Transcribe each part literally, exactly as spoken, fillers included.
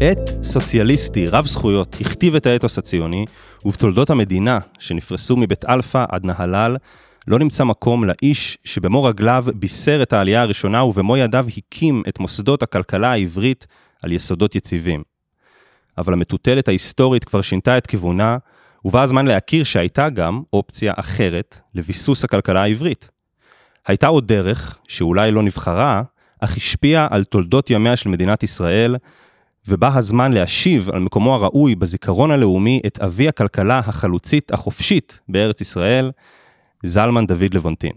פועט סוציאליסטי רב זכויות הכתיב את האתוס הציוני, ובתולדות המדינה שנפרסו מבית אלפא עד נהלל, לא נמצא מקום לאיש שבמו רגליו בישר את העלייה הראשונה ובמו ידיו הקים את מוסדות הכלכלה העברית על יסודות יציבים. אבל המטוטלת ההיסטורית כבר שינתה את כיוונה, ובא הזמן להכיר שהייתה גם אופציה אחרת לביסוס הכלכלה העברית. הייתה עוד דרך שאולי לא נבחרה, אך השפיעה על תולדות ימיה של מדינת ישראל, ובא הזמן להשיב על מקומו הראוי בזיכרון הלאומי את אבי הכלכלה החלוצית החופשית בארץ ישראל, זלמן דוד לבונטין.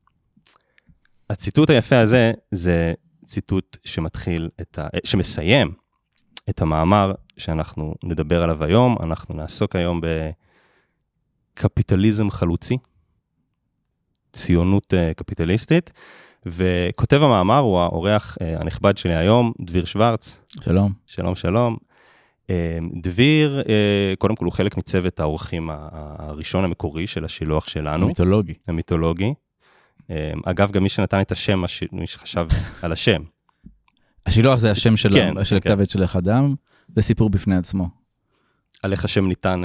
הציטוט היפה הזה זה ציטוט שמתחיל את ה... שמסיים את המאמר שאנחנו נדבר עליו היום. אנחנו נעסוק היום בקפיטליזם חלוצי, ציונות קפיטליסטית, וכותב המאמר הוא האורח הנכבד שלי היום, דביר שוורץ. שלום. שלום, שלום. דביר, קודם כל הוא חלק מצוות האורחים הראשון המקורי של השילוח שלנו. המיתולוגי. המיתולוגי. אגב, גם מי שנתן את השם, מי שחשב על השם. השילוח זה השם של כן, הכתב עת של אחד-עם, זה סיפור בפני עצמו. על איך השם ניתן...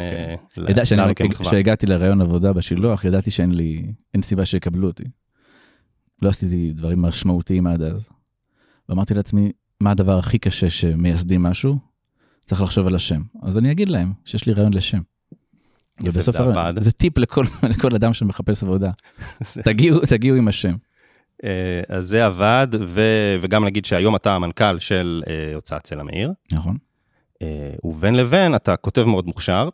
כשהגעתי לרעיון עבודה בשילוח, ידעתי שאין לי, אין סיבה שיקבלו אותי. לא עשיתי דברים משמעותיים עד אז. ואמרתי לעצמי, מה הדבר הכי קשה שמייסדים משהו? צריך לחשוב על השם. אז אני אגיד להם שיש לי רעיון לשם. ובסוף הרעיון, זה טיפ לכל, לכל אדם שמחפש עבודה. תגיעו, תגיעו עם השם. אז זה עבד, ו- וגם נגיד שהיום אתה המנכ"ל של הוצאת צלע מאיר. נכון. ובין לבין אתה כותב מאוד מוכשר,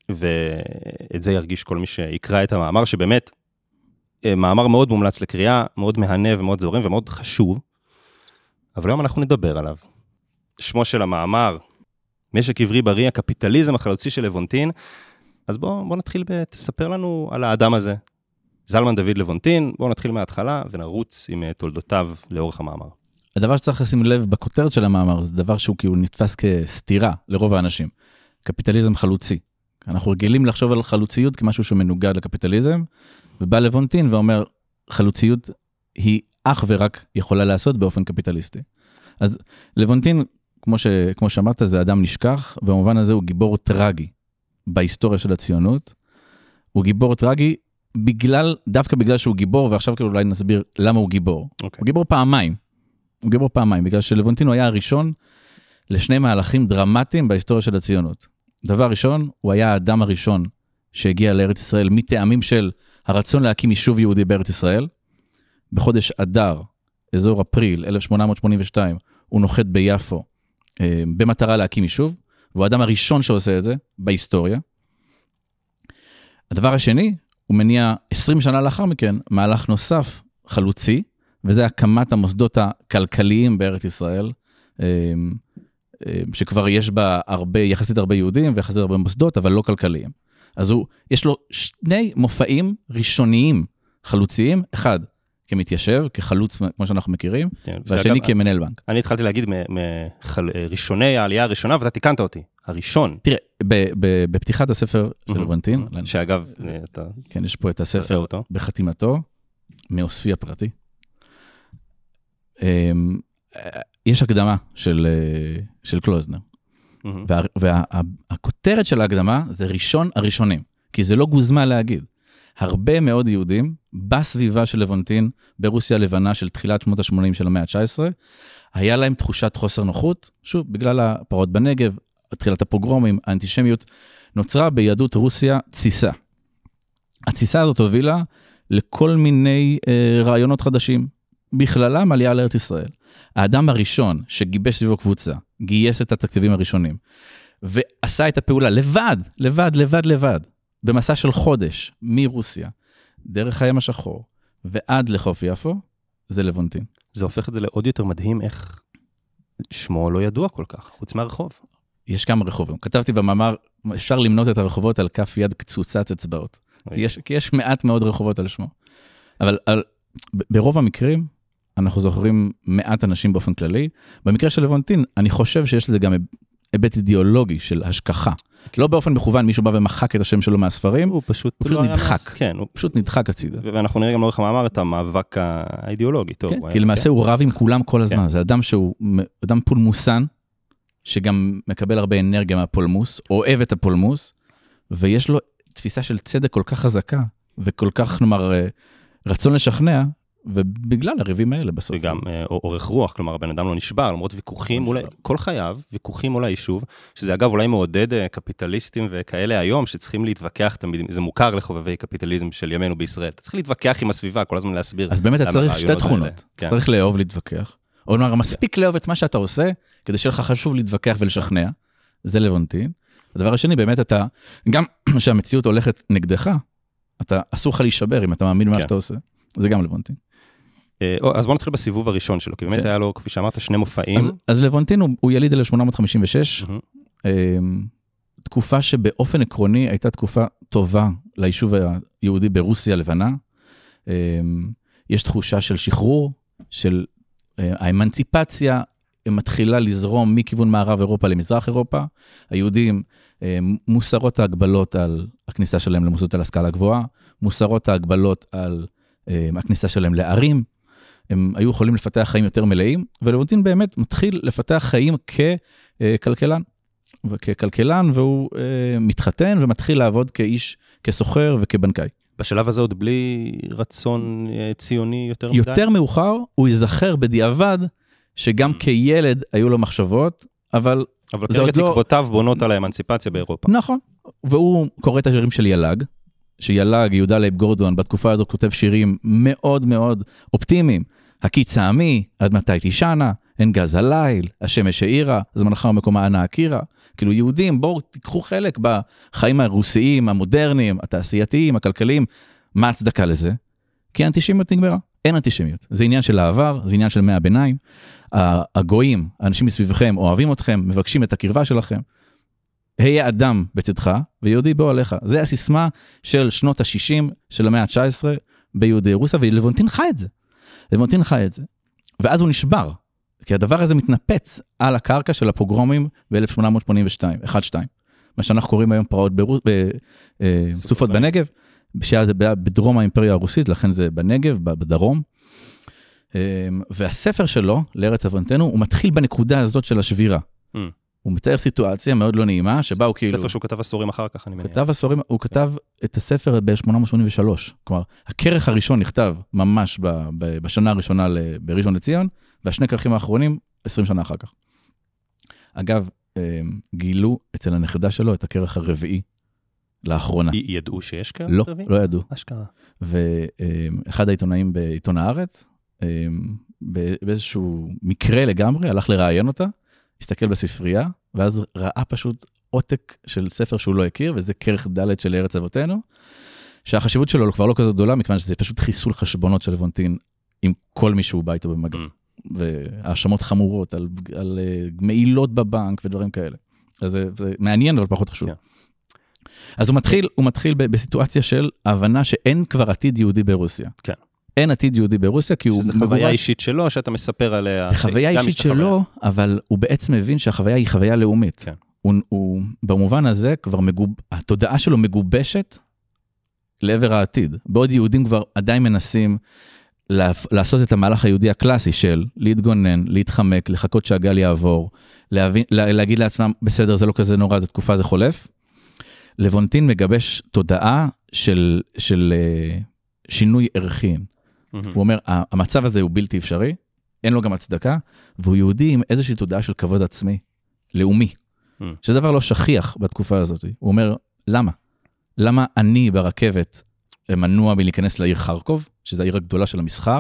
ואת זה ירגיש כל מי שיקרא את המאמר, שבאמת מאמר מאוד מומלץ לקריאה, מאוד מהנה ומאוד זורם ומאוד חשוב, אבל היום אנחנו נדבר עליו. שמו של המאמר, משק עברי בריא, הקפיטליזם החלוצי של לבונטין. אז בוא, בוא נתחיל ותספר לנו על האדם הזה. זלמן דוד לבונטין, בואו נתחיל מההתחלה ונרוץ עם תולדותיו לאורך המאמר. הדבר שצריך לשים לב בכותרת של המאמר, זה דבר שהוא כאילו נתפס כסתירה לרוב האנשים. קפיטליזם חלוצי. אנחנו רגילים לחשוב על חלוציות כמשהו שמנוגד לקפיטליזם, ובא לבונטין ואומר, חלוציות היא אך ורק יכולה לעשות באופן קפיטליסטי. אז לבונטין, כמו, ש, כמו שאמרת, זה אדם נשכח, ובמובן הזה הוא גיבור טרגי בהיסטוריה של הציונות. הוא גיבור טרגי בגלל, דווקא בגלל שהוא גיבור, ועכשיו כאילו אולי נסביר למה הוא גיבור. Okay. הוא גיבור פעמיים. הוא גיבור פעמיים, בגלל שלבונטין הוא היה הראשון לשני מהלכים דרמטיים בהיסטוריה של הציונות. דבר ראשון, הוא היה האדם הראשון שהגיע לארץ ישראל מטעמים של הרצון להקים יישוב יהודי בארץ ישראל. בחודש אדר, אזור אפריל אלף שמונה מאות שמונים ושתיים, הוא נוחת ביפו אה, במטרה להקים יישוב, והוא האדם הראשון שעושה את זה בהיסטוריה. הדבר השני, הוא מניע עשרים שנה לאחר מכן מהלך נוסף חלוצי, וזה הקמת המוסדות הכלכליים בארץ ישראל, שכבר יש בה הרבה, יחסית הרבה יהודים ויחסית הרבה מוסדות, אבל לא כלכליים. אז הוא, יש לו שני מופעים ראשוניים חלוציים, אחד כמתיישב, כחלוץ כמו שאנחנו מכירים, כן, והשני שאגב, כמנהל בנק. אני התחלתי להגיד מראשוני העלייה הראשונה, ואתה תיקנת אותי, הראשון. תראה, ב- ב- בפתיחת הספר של לבונטין, שאגב, אתה... כן, יש פה את הספר בחתימתו, מאוספי הפרטי. יש הקדמה של, של קלוזנר, וה, והכותרת של ההקדמה זה ראשון הראשונים, כי זה לא גוזמה להגיד. הרבה מאוד יהודים בסביבה של לבונטין, ברוסיה הלבנה של תחילת שמות ה-שמונים של המאה ה-תשע עשרה, היה להם תחושת חוסר נוחות, שוב, בגלל הפרעות בנגב, תחילת הפוגרומים, האנטישמיות, נוצרה ביהדות רוסיה ציסה. הציסה הזאת הובילה לכל מיני אה, רעיונות חדשים, בכללם עלייה לארץ ישראל. האדם הראשון שגיבש סביבו קבוצה, גייס את התקציבים הראשונים, ועשה את הפעולה לבד, לבד, לבד, לבד, במסע של חודש, מרוסיה, דרך הים השחור, ועד לחוף יפו, זה לבונטין. זה הופך את זה לעוד יותר מדהים איך שמו לא ידוע כל כך, חוץ מהרחוב. יש כמה רחובים. כתבתי במאמר, אפשר למנות את הרחובות על כף יד קצוצת אצבעות. כי יש, כי יש מעט מאוד רחובות על שמו. אבל על, ברוב המקרים, אנחנו זוכרים מעט אנשים באופן כללי. במקרה של לבונטין, אני חושב שיש לזה גם היבט אידיאולוגי של השכחה. לא באופן מכוון, מישהו בא ומחק את השם שלו מהספרים, הוא פשוט, הוא פשוט נדחק. כן, הוא פשוט נדחק הצידה. ואנחנו נראה גם לאורך המאמר את המאבק האידיאולוגי. כן, כי למעשה הוא רב עם כולם כל הזמן. זה אדם שהוא אדם פולמוסן, שגם מקבל הרבה אנרגיה מהפולמוס, אוהב את הפולמוס, ויש לו תפיסה של צדק כל כך חזקה, וכל כך, נאמר, רצון לשכנע, ובגלל הריבים האלה בסוף. וגם אורך רוח, כלומר, הבן אדם לא נשבר, למרות ויכוחים, אולי, כל חייו, ויכוחים אולי יישוב, שזה אגב אולי מעודד קפיטליסטים וכאלה היום, שצריכים להתווכח תמיד, זה מוכר לחובבי קפיטליזם של ימינו בישראל, אתה צריך להתווכח עם הסביבה, כל הזמן להסביר. אז באמת אתה צריך שתי תכונות, אתה צריך לאהוב להתווכח, או נאמר, מספיק לאהוב את מה שאתה עושה, כדי שיהיה לך חשוב להתווכח ולשכנע, זה לבונטין. הדבר השני, באמת אתה, גם שהמציאות הולכת נגדך, אתה אסור לך להישבר אם אתה מאמין במה שאתה עושה, זה גם לבונטין. אז בוא נתחיל בסיבוב הראשון שלו, כי באמת היה לו, כפי שאמרת, שני מופעים. אז לבונטין הוא יליד אלף שמונה מאות חמישים ושש, תקופה שבאופן עקרוני הייתה תקופה טובה ליישוב היהודי ברוסיה לבנה. יש תחושה של שחרור, של האמנציפציה מתחילה לזרום מכיוון מערב אירופה למזרח אירופה. היהודים מוסרות ההגבלות על הכניסה שלהם למוסדות להשכלה גבוהה, מוסרות ההגבלות על הכניסה שלהם לערים, הם היו יכולים לפתח חיים יותר מלאים, ולבונטין באמת מתחיל לפתח חיים ככלכלן, וככלכלן, והוא מתחתן ומתחיל לעבוד כאיש, כסוחר וכבנקאי. בשלב הזה עוד בלי רצון ציוני יותר מדי? יותר מאוחר, הוא יזכר בדיעבד, שגם כילד היו לו מחשבות, אבל... אבל כרגע תקוותיו בונות על האמנציפציה באירופה. נכון, והוא קורא את השירים של ילג, שילג, יהודה לייב גורדון, בתקופה הזו כותב שירים מאוד מאוד אופטימיים. הקיץ העמי, עד מתי תישנה, אין גז הליל, השמש העירה, זמנך ומקומה אנה הכירה. כאילו יהודים, בואו תיקחו חלק בחיים הרוסיים, המודרניים, התעשייתיים, הכלכליים. מה הצדקה לזה? כי האנטישמיות נגמרה. אין אנטישמיות. זה עניין של העבר, זה עניין של מאה הביניים. הגויים, האנשים מסביבכם, אוהבים אתכם, מבקשים את הקרבה שלכם. היה אדם בצדך, ויהודי בוא עליך. זה הסיסמה של שנות ה-שישים של המאה ה-תשע עשרה ביהודי רוסיה, ולבונטין חי את זה. לבונטין חי את זה. ואז הוא נשבר, כי הדבר הזה מתנפץ על הקרקע של הפוגרומים ב-אלף שמונה מאות שמונים ושתיים, אחת שתיים. מה שאנחנו קוראים היום פרעות בסופות בנגב, שהיה בדרום האימפריה הרוסית, לכן זה בנגב, בדרום. והספר שלו, לארץ אבותינו, הוא מתחיל בנקודה הזאת של השבירה. הוא מתאר סיטואציה מאוד לא נעימה, שבה הוא כאילו... ספר שהוא כתב עשורים אחר כך, אני מניח. כתב עשורים, הוא כתב את הספר ב-אלף שמונה מאות שמונים ושלוש. כלומר, הכרך הראשון נכתב ממש בשנה הראשונה בראשון לציון, והשני כרכים האחרונים, עשרים שנה אחר כך. אגב, גילו אצל הנכדה שלו את הכרך הרביעי לאחרונה. ידעו שיש כרך רביעי? לא, לא ידעו. אשכרה. ואחד העיתונאים בעיתון הארץ, באיזשהו מקרה לגמרי, הלך לראיין אותה, הסתכל בספרייה, ואז ראה פשוט עותק של ספר שהוא לא הכיר, וזה כרך ד' של ארץ אבותינו, שהחשיבות שלו כבר לא כזאת גדולה, מכיוון שזה פשוט חיסול חשבונות של לבונטין, עם כל מי שהוא בא איתו במגע. Mm. והאשמות חמורות על, על uh, מעילות בבנק ודברים כאלה. אז זה, זה מעניין, אבל פחות חשוב. Yeah. אז הוא מתחיל, הוא מתחיל ב- בסיטואציה של הבנה שאין כבר עתיד יהודי ברוסיה. כן. Okay. אין עתיד יהודי ברוסיה, כי הוא... שזה חוויה אישית שלו, שאתה מספר עליה... זה חוויה אישית שלו, אבל הוא בעצם מבין שהחוויה היא חוויה לאומית. כן. הוא, הוא, במובן הזה, כבר מגוב... התודעה שלו מגובשת לעבר העתיד. בעוד יהודים כבר עדיין מנסים לעשות את המהלך היהודי הקלאסי של להתגונן, להתחמק, לחכות שהגל יעבור, להבין, להגיד לעצמם, בסדר, זה לא כזה נורא, זה תקופה, זה חולף. לבונטין מגבש תודעה של, של שינוי ערכיים. הוא אומר, המצב הזה הוא בלתי אפשרי, אין לו גם הצדקה, והוא יהודי עם איזושהי תודעה של כבוד עצמי, לאומי, שזה דבר לא שכיח בתקופה הזאת. הוא אומר, למה? למה אני ברכבת מנוע מלהיכנס לעיר חרקוב, שזו העיר הגדולה של המסחר,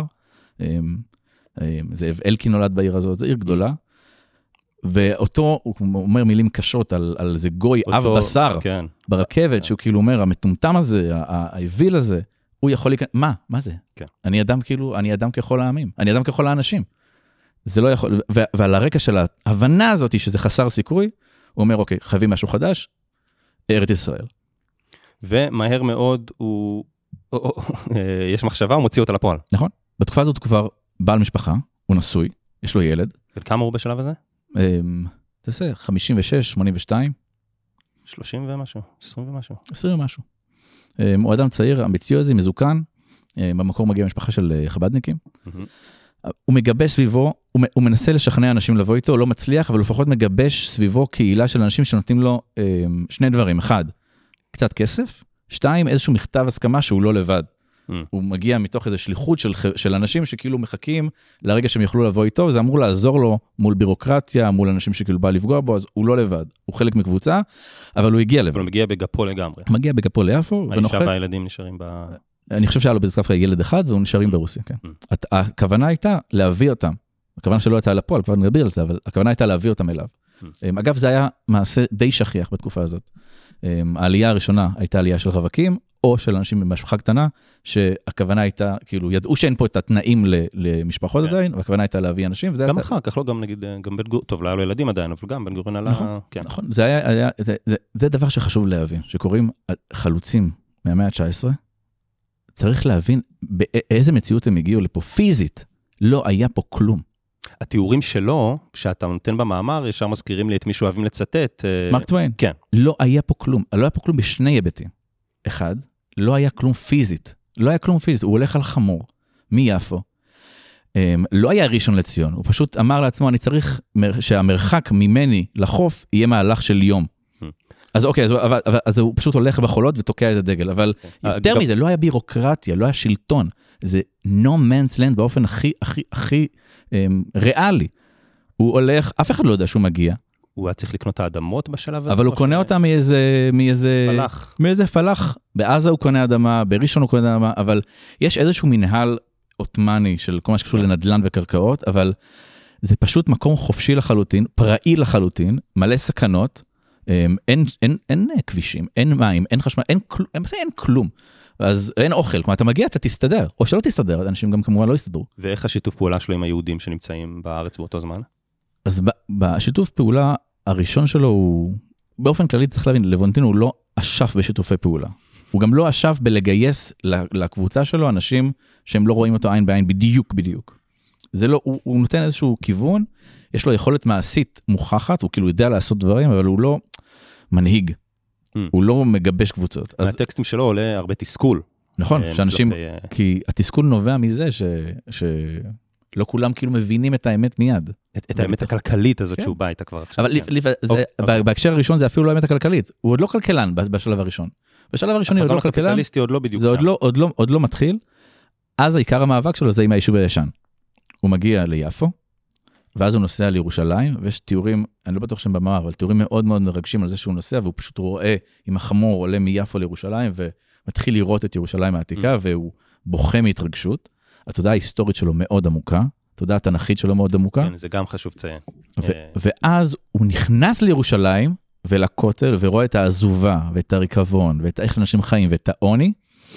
זאב אלקין נולד בעיר הזאת, זו עיר גדולה, ואותו, הוא אומר מילים קשות על, על זה גוי אב בשר, כן. ברכבת, כן. שהוא כאילו אומר, המטומטם הזה, האוויל הזה, הוא יכול להיכנס, מה? מה זה? כן. אני אדם כאילו, אני אדם ככל העמים, אני אדם ככל האנשים. זה לא יכול, ו- ועל הרקע של ההבנה הזאת, שזה חסר סיכוי, הוא אומר, אוקיי, חייבים משהו חדש, ארץ ישראל. ומהר מאוד הוא, יש מחשבה, הוא מוציא אותה לפועל. נכון. בתקופה הזאת הוא כבר בעל משפחה, הוא נשוי, יש לו ילד. וכמה הוא בשלב הזה? תעשה, חמישים ושש, שמונים ושתיים. שלושים ומשהו, עשרים ומשהו. עשרים ומשהו. הוא אדם צעיר, אמביציוזי, מזוקן, במקור מגיע משפחה של חבדניקים. הוא מגבש סביבו, הוא, הוא מנסה לשכנע אנשים לבוא איתו, הוא לא מצליח, אבל הוא לפחות מגבש סביבו קהילה של אנשים שנותנים לו אה, שני דברים. אחד, קצת כסף, שתיים, איזשהו מכתב הסכמה שהוא לא לבד. Mm. הוא מגיע מתוך איזו שליחות של, של אנשים שכאילו מחכים לרגע שהם יוכלו לבוא איתו, וזה אמור לעזור לו מול בירוקרטיה, מול אנשים שכאילו בא לפגוע בו, אז הוא לא לבד. הוא חלק מקבוצה, אבל הוא הגיע לבד. אבל הוא מגיע בגפו לגמרי. מגיע בגפו ליפו, האישה והילדים נשארים ב... אני חושב שהיה לו בדרך כלל ילד אחד, והוא נשארים ברוסיה, כן. הכוונה הייתה להביא אותם. הכוונה שלא הייתה לפועל, כבר נדבר על זה, אבל הכוונה הייתה להביא אותם אליו. אגב, זה היה מעשה די שכיח בתקופה הזאת. העלייה הראשונה הייתה עלייה של רווקים, או של אנשים במשפחה קטנה, שהכוונה הייתה, כאילו, ידעו שאין פה את התנאים למשפחות עדיין, והכוונה הייתה להביא אנשים. גם אחר כך, לא גם נגיד, גם בן גוריון, טוב, לא היה לו ילדים עדיין, אבל גם בן גוריון עלה, כן. נכון, זה דבר שחשוב להבין, שקוראים חלוצים מהמאה ה-תשע עשרה, צריך להבין באיזה מציאות הם הגיעו לפה, פיזית, לא היה פה כלום. התיאורים שלו, שאתה נותן במאמר, ישר מזכירים לי את מי שאוהבים לצטט. מרק טוויין. כן. לא היה פה כלום, לא היה פה כלום בשני היבטים. אחד, לא היה כלום פיזית, לא היה כלום פיזית, הוא הולך על חמור, מיפו. לא היה ראשון לציון, הוא פשוט אמר לעצמו, אני צריך שהמרחק ממני לחוף יהיה מהלך של יום. אז אוקיי, אז, אבל, אבל, אז הוא פשוט הולך בחולות ותוקע את הדגל, אבל יותר מזה, לא היה בירוקרטיה, לא היה שלטון, זה no man's land באופן הכי, הכי, הכי אמ, ריאלי. הוא הולך, אף אחד לא יודע שהוא מגיע. הוא היה צריך לקנות את האדמות בשלב הזה? אבל הוא קונה אותה מאיזה, מאיזה... פלח. מאיזה פלח. בעזה הוא קונה אדמה, בראשון הוא קונה אדמה, אבל יש איזשהו מנהל עות'מאני של כל מה שקשור לנדל"ן וקרקעות, אבל זה פשוט מקום חופשי לחלוטין, פראי לחלוטין, מלא סכנות, אין, אין, אין, אין כבישים, אין מים, אין חשמל, אין כלום, אין כלום. אז אין אוכל, כלומר אתה מגיע, אתה תסתדר, או שלא תסתדר, אנשים גם כמובן לא יסתדרו. ואיך השיתוף פעולה שלו עם היהודים שנמצאים בארץ באותו זמן? אז בשיתוף פעולה הראשון שלו הוא, באופן כללי צריך להבין, לבונטין הוא לא אשף בשיתופי פעולה. הוא גם לא אשף בלגייס לקבוצה שלו אנשים שהם לא רואים אותו עין בעין בדיוק בדיוק. זה לא, הוא, הוא נותן איזשהו כיוון, יש לו יכולת מעשית מוכחת, הוא כאילו יודע לעשות דברים, אבל הוא לא מנהיג. Mm. הוא לא מגבש קבוצות. מהטקסטים שלו עולה הרבה תסכול. נכון, שאנשים, כי התסכול נובע מזה ש, שלא כולם כאילו מבינים את האמת מיד. את, את האמת הכלכלית הזאת שהוא בא איתה כבר עכשיו. אבל בהקשר הראשון זה אפילו לא האמת הכלכלית. הוא עוד לא כלכלן בשלב הראשון. בשלב הראשון הוא עוד לא כלכלן. החזון הקפיטליסטי עוד לא בדיוק. זה עוד לא מתחיל. אז העיקר המאבק שלו זה עם היישוב הישן. הוא מגיע ליפו, ואז הוא נוסע לירושלים, ויש תיאורים, אני לא בטוח שהם במאמר, אבל תיאורים מאוד מאוד מרגשים על זה שהוא נוסע, והוא פשוט רואה עם החמור עולה מיפו לירושלים, ומתחיל לראות את ירושלים העתיקה, והוא בוכה מהתרגשות. התודעה ההיסטורית שלו מאוד עמוקה, התודעה התנ"כית שלו מאוד עמוקה. כן, זה גם חשוב לציין. ואז הוא נכנס לירושלים, ולכותל, ורואה את העזובה, ואת הריקבון, ואת איך אנשים חיים, ואת העוני,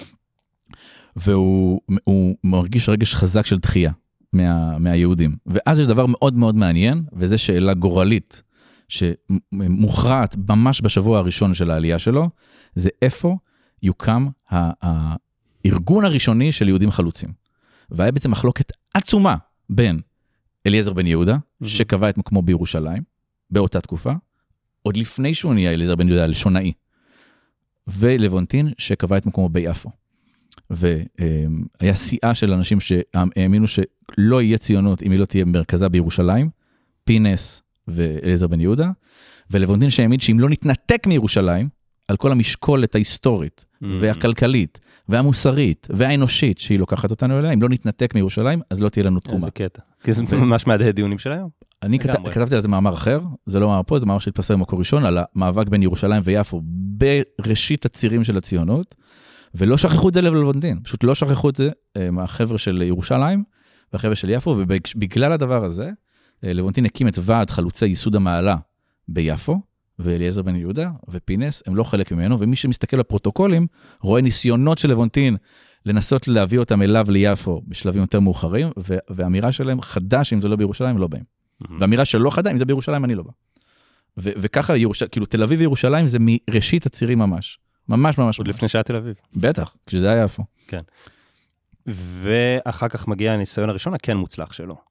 והוא מרגיש רגש חזק של דחייה. מה, מהיהודים. ואז יש דבר מאוד מאוד מעניין, וזה שאלה גורלית, שמוכרעת ממש בשבוע הראשון של העלייה שלו, זה איפה יוקם הארגון הראשוני של יהודים חלוצים. והיה בעצם מחלוקת עצומה בין אליעזר בן יהודה, שקבע את מקומו בירושלים, באותה תקופה, עוד לפני שהוא נהיה אליעזר בן יהודה לשונאי, ולוונטין שקבע את מקומו ביפו. והיה שיאה של אנשים שהאמינו שלא יהיה ציונות אם היא לא תהיה מרכזה בירושלים, פינס ואליעזר בן יהודה, ולוונטין שהאמין שאם לא נתנתק מירושלים, על כל המשקולת ההיסטורית והכלכלית והמוסרית והאנושית שהיא לוקחת אותנו אליה, אם לא נתנתק מירושלים, אז לא תהיה לנו תקומה. איזה קטע. כי זה ממש מהדהד דיונים של היום. אני כתבתי על זה מאמר אחר, זה לא מאמר פה, זה מאמר שהתפרסם במקור ראשון, על המאבק בין ירושלים ויפו, בראשית הצירים של הציונות, ולא שכחו את זה לוונטין, פשוט לא שכחו את זה מהחבר'ה של ירושלים, והחבר'ה של יפו, ובגלל הדבר הזה, לוונטין הקים את ועד חלוצי ייסוד המעלה ביפו, ואליעזר בן יהודה ופינס, הם לא חלק ממנו, ומי שמסתכל לפרוטוקולים, רואה ניסיונות של לוונטין, לנסות להביא אותם אליו ליפו, בשלבים יותר מאוחרים, והאמירה שלהם חדה שאם זה לא בירושלים, לא באים. והאמירה שלא חדה, אם זה בירושלים, אני לא בא. וככה, כאילו, תל אביב וירושלים זה מראשית הצירים ממש. ממש ממש. עוד לפני שהיה תל אביב. בטח, כשזה היה יפו. כן. ואחר כך מגיע הניסיון הראשון, הכן מוצלח שלו.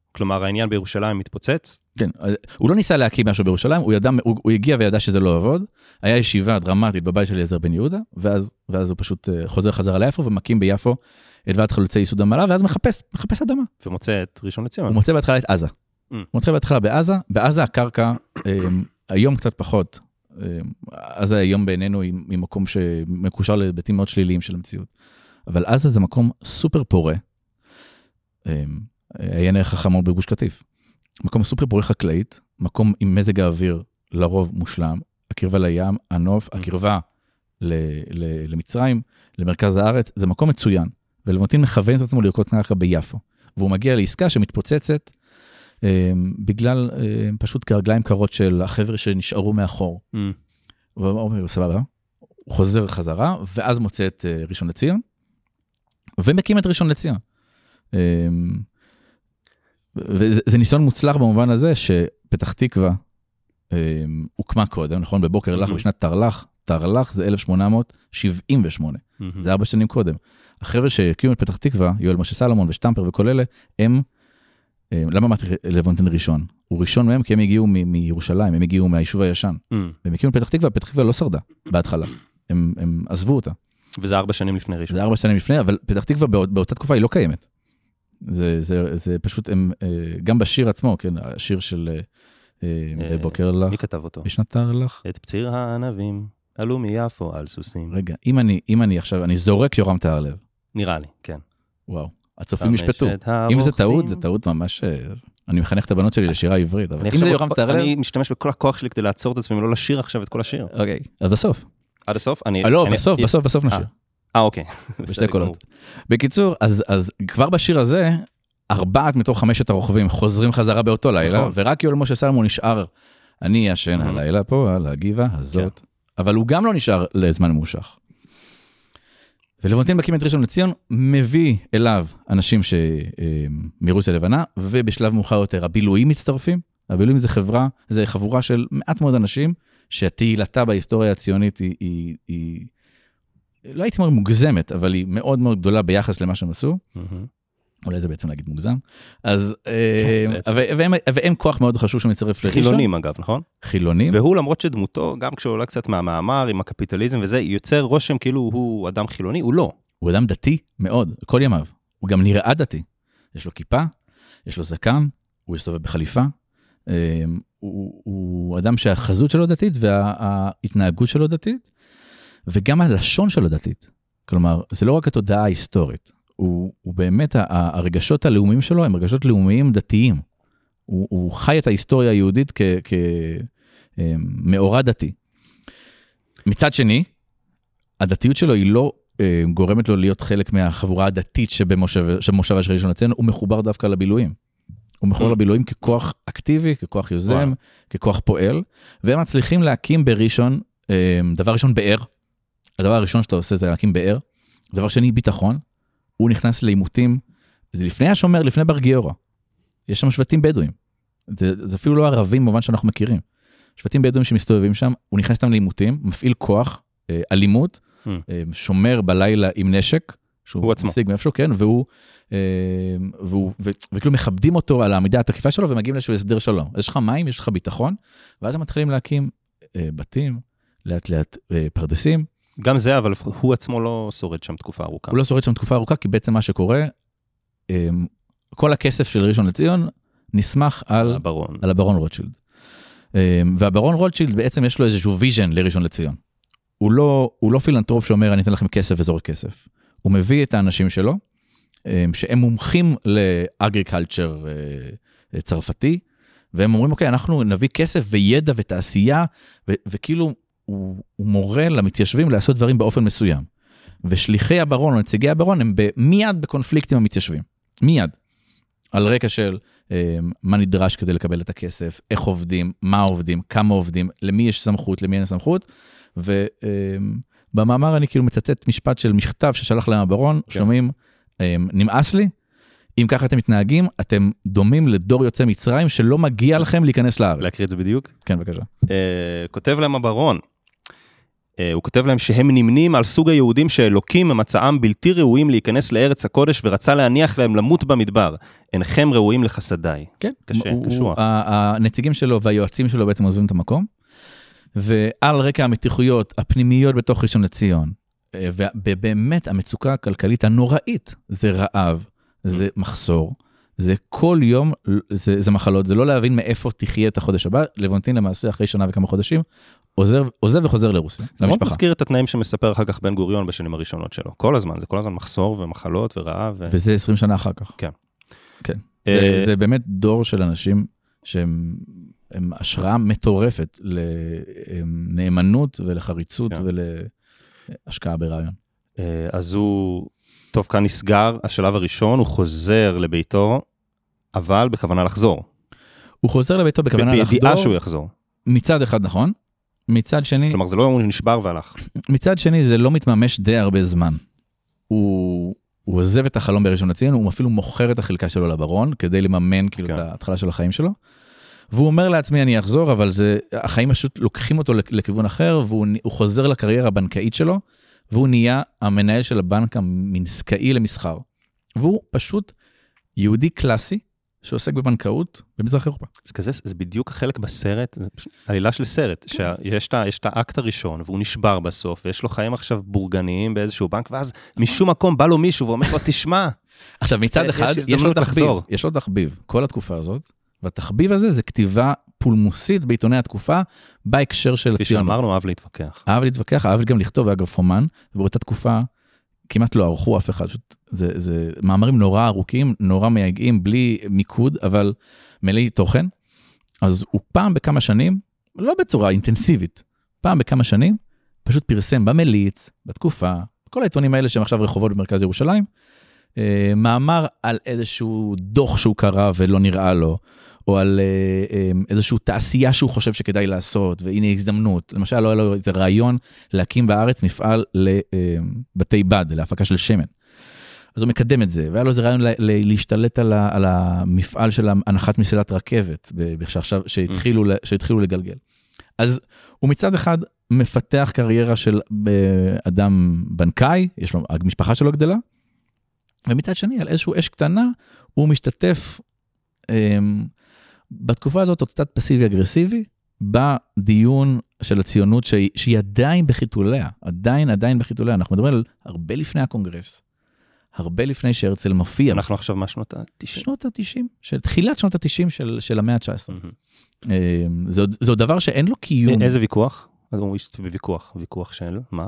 כלומר, העניין בירושלים מתפוצץ? כן, הוא לא ניסה להקים משהו בירושלים, הוא, ידע, הוא, הוא הגיע וידע שזה לא עבוד, היה ישיבה דרמטית בבית של אליעזר בן יהודה, ואז, ואז הוא פשוט חוזר חזרה ליפו, ומקים ביפו את ועד חלוצי ייסוד המעלה, ואז מחפש, מחפש אדמה. ומוצא את ראשון לציון. הוא מוצא בהתחלה את עזה. Mm. הוא מוצא בהתחלה בעזה, בעזה הקרקע, היום קצת פחות, עזה היום בעינינו היא מקום שמקושר לבתים מאוד שליליים של המציאות, אבל עזה זה מקום סופר פורה, עיין ערך החמור בגוש קטיף. מקום סופר פורה חקלאית, מקום עם מזג האוויר לרוב מושלם, הקרבה לים, הנוף, הקרבה ל, ל, למצרים, למרכז הארץ, זה מקום מצוין, ולוונטין מכוון את עצמו לרקוד קרקע ביפו, והוא מגיע לעסקה שמתפוצצת, אה, בגלל אה, פשוט כרגליים קרות של החבר'ה שנשארו מאחור. Mm. והוא אומר, סבבה, הוא חוזר חזרה, ואז מוצא את אה, ראשון לציון, ומקים את ראשון לציון. אה, וזה ניסיון מוצלח במובן הזה שפתח תקווה אה, הוקמה קודם, נכון? בבוקר לך, בשנת תרל"ח, תרל"ח זה אלף שמונה מאות שבעים ושמונה, זה ארבע שנים קודם. החבר'ה שהקימו את פתח תקווה, יואל משה סלומון ושטמפר וכל אלה, הם, אה, למה אמרתי לוונטין ראשון? הוא ראשון מהם כי הם הגיעו מ- מירושלים, הם הגיעו מהיישוב הישן. הם הקימו את פתח תקווה, פתח תקווה לא שרדה בהתחלה, הם, הם עזבו אותה. וזה ארבע שנים לפני ראשון. זה ארבע שנים לפני, אבל פתח תקווה באות, באותה תקופה היא לא קיימת. זה, זה, זה פשוט, הם, גם בשיר עצמו, כן, השיר של בוקר לך. מי כתב אותו? בשנת תרל"ח. את פציר הענבים, עלו מיפו על סוסים. רגע, אם אני, אם אני עכשיו, אני זורק יורם תהרלב. נראה לי, כן. וואו, הצופים משפטו. אם זה טעות, זה טעות ממש, אני מחנך את הבנות שלי לשירה עברית, אבל אם זה יורם תהרלב. אני משתמש בכל הכוח שלי כדי לעצור את עצמי, ולא לשיר עכשיו את כל השיר. אוקיי, אז בסוף. עד הסוף? אני... לא, בסוף, בסוף, בסוף נשיר. אה, אוקיי. בשתי קולות. בקיצור, אז, אז כבר בשיר הזה, ארבעת מתוך חמשת הרוכבים חוזרים חזרה באותו לילה, ורק יואל משה סלומון נשאר, אני ישן הלילה פה, על הגבעה הזאת, אבל הוא גם לא נשאר לזמן ממושך. ולוונטין מקים את ראשון לציון, מביא אליו אנשים מרוסיה לבנה, ובשלב מאוחר יותר הבילויים מצטרפים, הבילויים זה חברה, זה חבורה של מעט מאוד אנשים, שהתהילתה בהיסטוריה הציונית היא, היא, היא לא הייתי אומר מוגזמת, אבל היא מאוד מאוד גדולה ביחס למה שהם עשו, אולי זה בעצם להגיד מוגזם, אז, והם כוח מאוד חשוב שמצטרף לראשון. חילונים אגב, נכון? חילונים. והוא למרות שדמותו, גם כשהוא עולה קצת מהמאמר, עם הקפיטליזם וזה, יוצר רושם כאילו הוא אדם חילוני, הוא לא. הוא אדם דתי מאוד, כל ימיו. הוא גם נראה דתי. יש לו כיפה, יש לו זקן, הוא יסתובב בחליפה, הוא, הוא אדם שהחזות שלו דתית, וההתנהגות שלו דתית, וגם הלשון שלו דתית. כלומר, זה לא רק התודעה ההיסטורית, הוא, הוא באמת, הרגשות הלאומיים שלו הם רגשות לאומיים דתיים. הוא, הוא חי את ההיסטוריה היהודית כ, כמאורע דתי. מצד שני, הדתיות שלו היא לא גורמת לו להיות חלק מהחבורה הדתית שבמושבה של ראשון לציון, הוא מחובר דווקא לבילויים. הוא מחובר לבילויים ככוח אקטיבי, ככוח יוזם, ככוח פועל, והם מצליחים להקים בראשון, דבר ראשון באר, הדבר הראשון שאתה עושה זה להקים באר, דבר שני ביטחון, הוא נכנס לעימותים, זה לפני השומר, לפני בר גיורא, יש שם שבטים בדואים, זה, זה אפילו לא ערבים במובן שאנחנו מכירים, שבטים בדואים שמסתובבים שם, הוא נכנס להם לעימותים, מפעיל כוח, אלימות, mm. שומר בלילה עם נשק, שהוא משיג מאיפשהו, כן, והוא, והוא, ו, וכאילו מכבדים אותו על העמידה התקיפה שלו, ומגיעים לאיזשהו הסדר שלום. אז יש לך מים, יש לך ביטחון, ואז הם מתחילים להקים בתים, לאט לאט פרדסים. גם זה, אבל הוא עצמו לא שורד שם תקופה ארוכה. הוא לא שורד שם תקופה ארוכה, כי בעצם מה שקורה, כל הכסף של ראשון לציון נסמך על הברון, על הברון רוטשילד. והברון רוטשילד בעצם יש לו איזשהו ויז'ן לראשון לציון. הוא לא, הוא לא פילנטרופ שאומר, אני אתן לכם כסף וזורק כסף. הוא מביא את האנשים שלו, שהם מומחים לאגריקלצ'ר צרפתי, והם אומרים, אוקיי, אנחנו נביא כסף וידע ותעשייה, ו- וכאילו הוא, הוא מורה למתיישבים לעשות דברים באופן מסוים. ושליחי הברון או נציגי הברון הם מיד בקונפליקט עם המתיישבים. מיד. על רקע של מה נדרש כדי לקבל את הכסף, איך עובדים, מה עובדים, כמה עובדים, למי יש סמכות, למי אין סמכות, ובמאמר אני כאילו מצטט משפט של מכתב ששלח להם הברון, כן. שאומרים, נמאס לי, אם ככה אתם מתנהגים, אתם דומים לדור יוצא מצרים, שלא מגיע לכם להיכנס לארץ. להקריא את זה בדיוק? כן, בבקשה. כותב להם הברון, הוא כותב להם שהם נמנים על סוג היהודים שאלוקים מצאם בלתי ראויים להיכנס לארץ הקודש, ורצה להניח להם למות במדבר. אינכם ראויים לחסדיי. כן, קשה, קשוח. הנציגים שלו והיועצים שלו בעצם עוזבים את המקום, ועל רקע המתיחויות הפנימיות בתוך ראשון לציון, ובאמת המצוקה הכלכלית הנוראית, זה רעב, זה מחסור, זה כל יום, זה, זה מחלות, זה לא להבין מאיפה תחיה את החודש הבא. לבונטין למעשה אחרי שנה וכמה חודשים, עוזב, עוזב וחוזר לרוסיה. זה מאוד מזכיר את התנאים שמספר אחר כך בן גוריון בשנים הראשונות שלו. כל הזמן, זה כל הזמן מחסור ומחלות ורעב. ו... וזה עשרים שנה אחר כך. כן. כן. זה, זה באמת דור של אנשים שהם הם השראה מטורפת לנאמנות ולחריצות כן. ולהשקעה ברעיון. אז הוא, טוב, כאן נסגר השלב הראשון, הוא חוזר לביתו, אבל בכוונה לחזור. הוא חוזר לביתו בכוונה לחזור. בידיעה שהוא יחזור. מצד אחד נכון, מצד שני... כלומר, זה לא הוא נשבר והלך. מצד שני, זה לא מתממש די הרבה זמן. הוא, הוא עוזב את החלום בראשון לציון, הוא אפילו מוכר את החלקה שלו לברון, כדי לממן כאילו כן. את ההתחלה של החיים שלו. והוא אומר לעצמי, אני אחזור, אבל זה, החיים פשוט לוקחים אותו לכיוון אחר, והוא חוזר לקריירה הבנקאית שלו, והוא נהיה המנהל של הבנק המנסקאי למסחר. והוא פשוט יהודי קלאסי, שעוסק בבנקאות במזרח אירופה. זה כזה, זה בדיוק החלק בסרט, זה עלילה של סרט, שיש את האקט הראשון, והוא נשבר בסוף, ויש לו חיים עכשיו בורגניים באיזשהו בנק, ואז משום מקום בא לו מישהו, ואומר לו, תשמע. עכשיו, מצד אחד, יש לו תחביב, יש לו תחביב, כל התקופה הזאת, והתחביב הזה זה כתיבה פולמוסית בעיתוני התקופה, בהקשר של הציונות. כפי שאמרנו, אהב להתווכח. אהב להתווכח, אהב גם לכתוב, היה גרפומן, ובאותה תקופה כמעט לא ערכו אף אחד. זה, זה מאמרים נורא ארוכים, נורא מייגעים, בלי מיקוד, אבל מלאי תוכן. אז הוא פעם בכמה שנים, לא בצורה אינטנסיבית, פעם בכמה שנים, פשוט פרסם במליץ, בתקופה, כל העיתונים האלה שהם עכשיו רחובות במרכז ירושלים, מאמר על איזשהו דוח שהוא קרא ולא נראה לו, או על איזשהו תעשייה שהוא חושב שכדאי לעשות, והנה הזדמנות. למשל, לא היה לו איזה רעיון להקים בארץ מפעל לבתי בד, להפקה של שמן. אז הוא מקדם את זה, והיה לו איזה רעיון להשתלט על המפעל של הנחת מסילת רכבת, שהתחילו, שהתחילו לגלגל. אז הוא מצד אחד מפתח קריירה של אדם בנקאי, יש לו, המשפחה שלו גדלה, ומצד שני, על איזשהו אש קטנה, הוא משתתף בתקופה הזאת, עוד קצת פסיבי-אגרסיבי, בדיון של הציונות שהיא, שהיא עדיין בחיתוליה, עדיין, עדיין בחיתוליה. אנחנו מדברים על הרבה לפני הקונגרס, הרבה לפני שהרצל מופיע. אנחנו עכשיו מה שנות ה-תשעים? שנות ה-תשעים, של תחילת שנות ה-תשעים של, של המאה ה-תשע עשרה. זה, זה עוד דבר שאין לו קיום. איזה ויכוח? הוא השתתף בוויכוח, ויכוח של מה?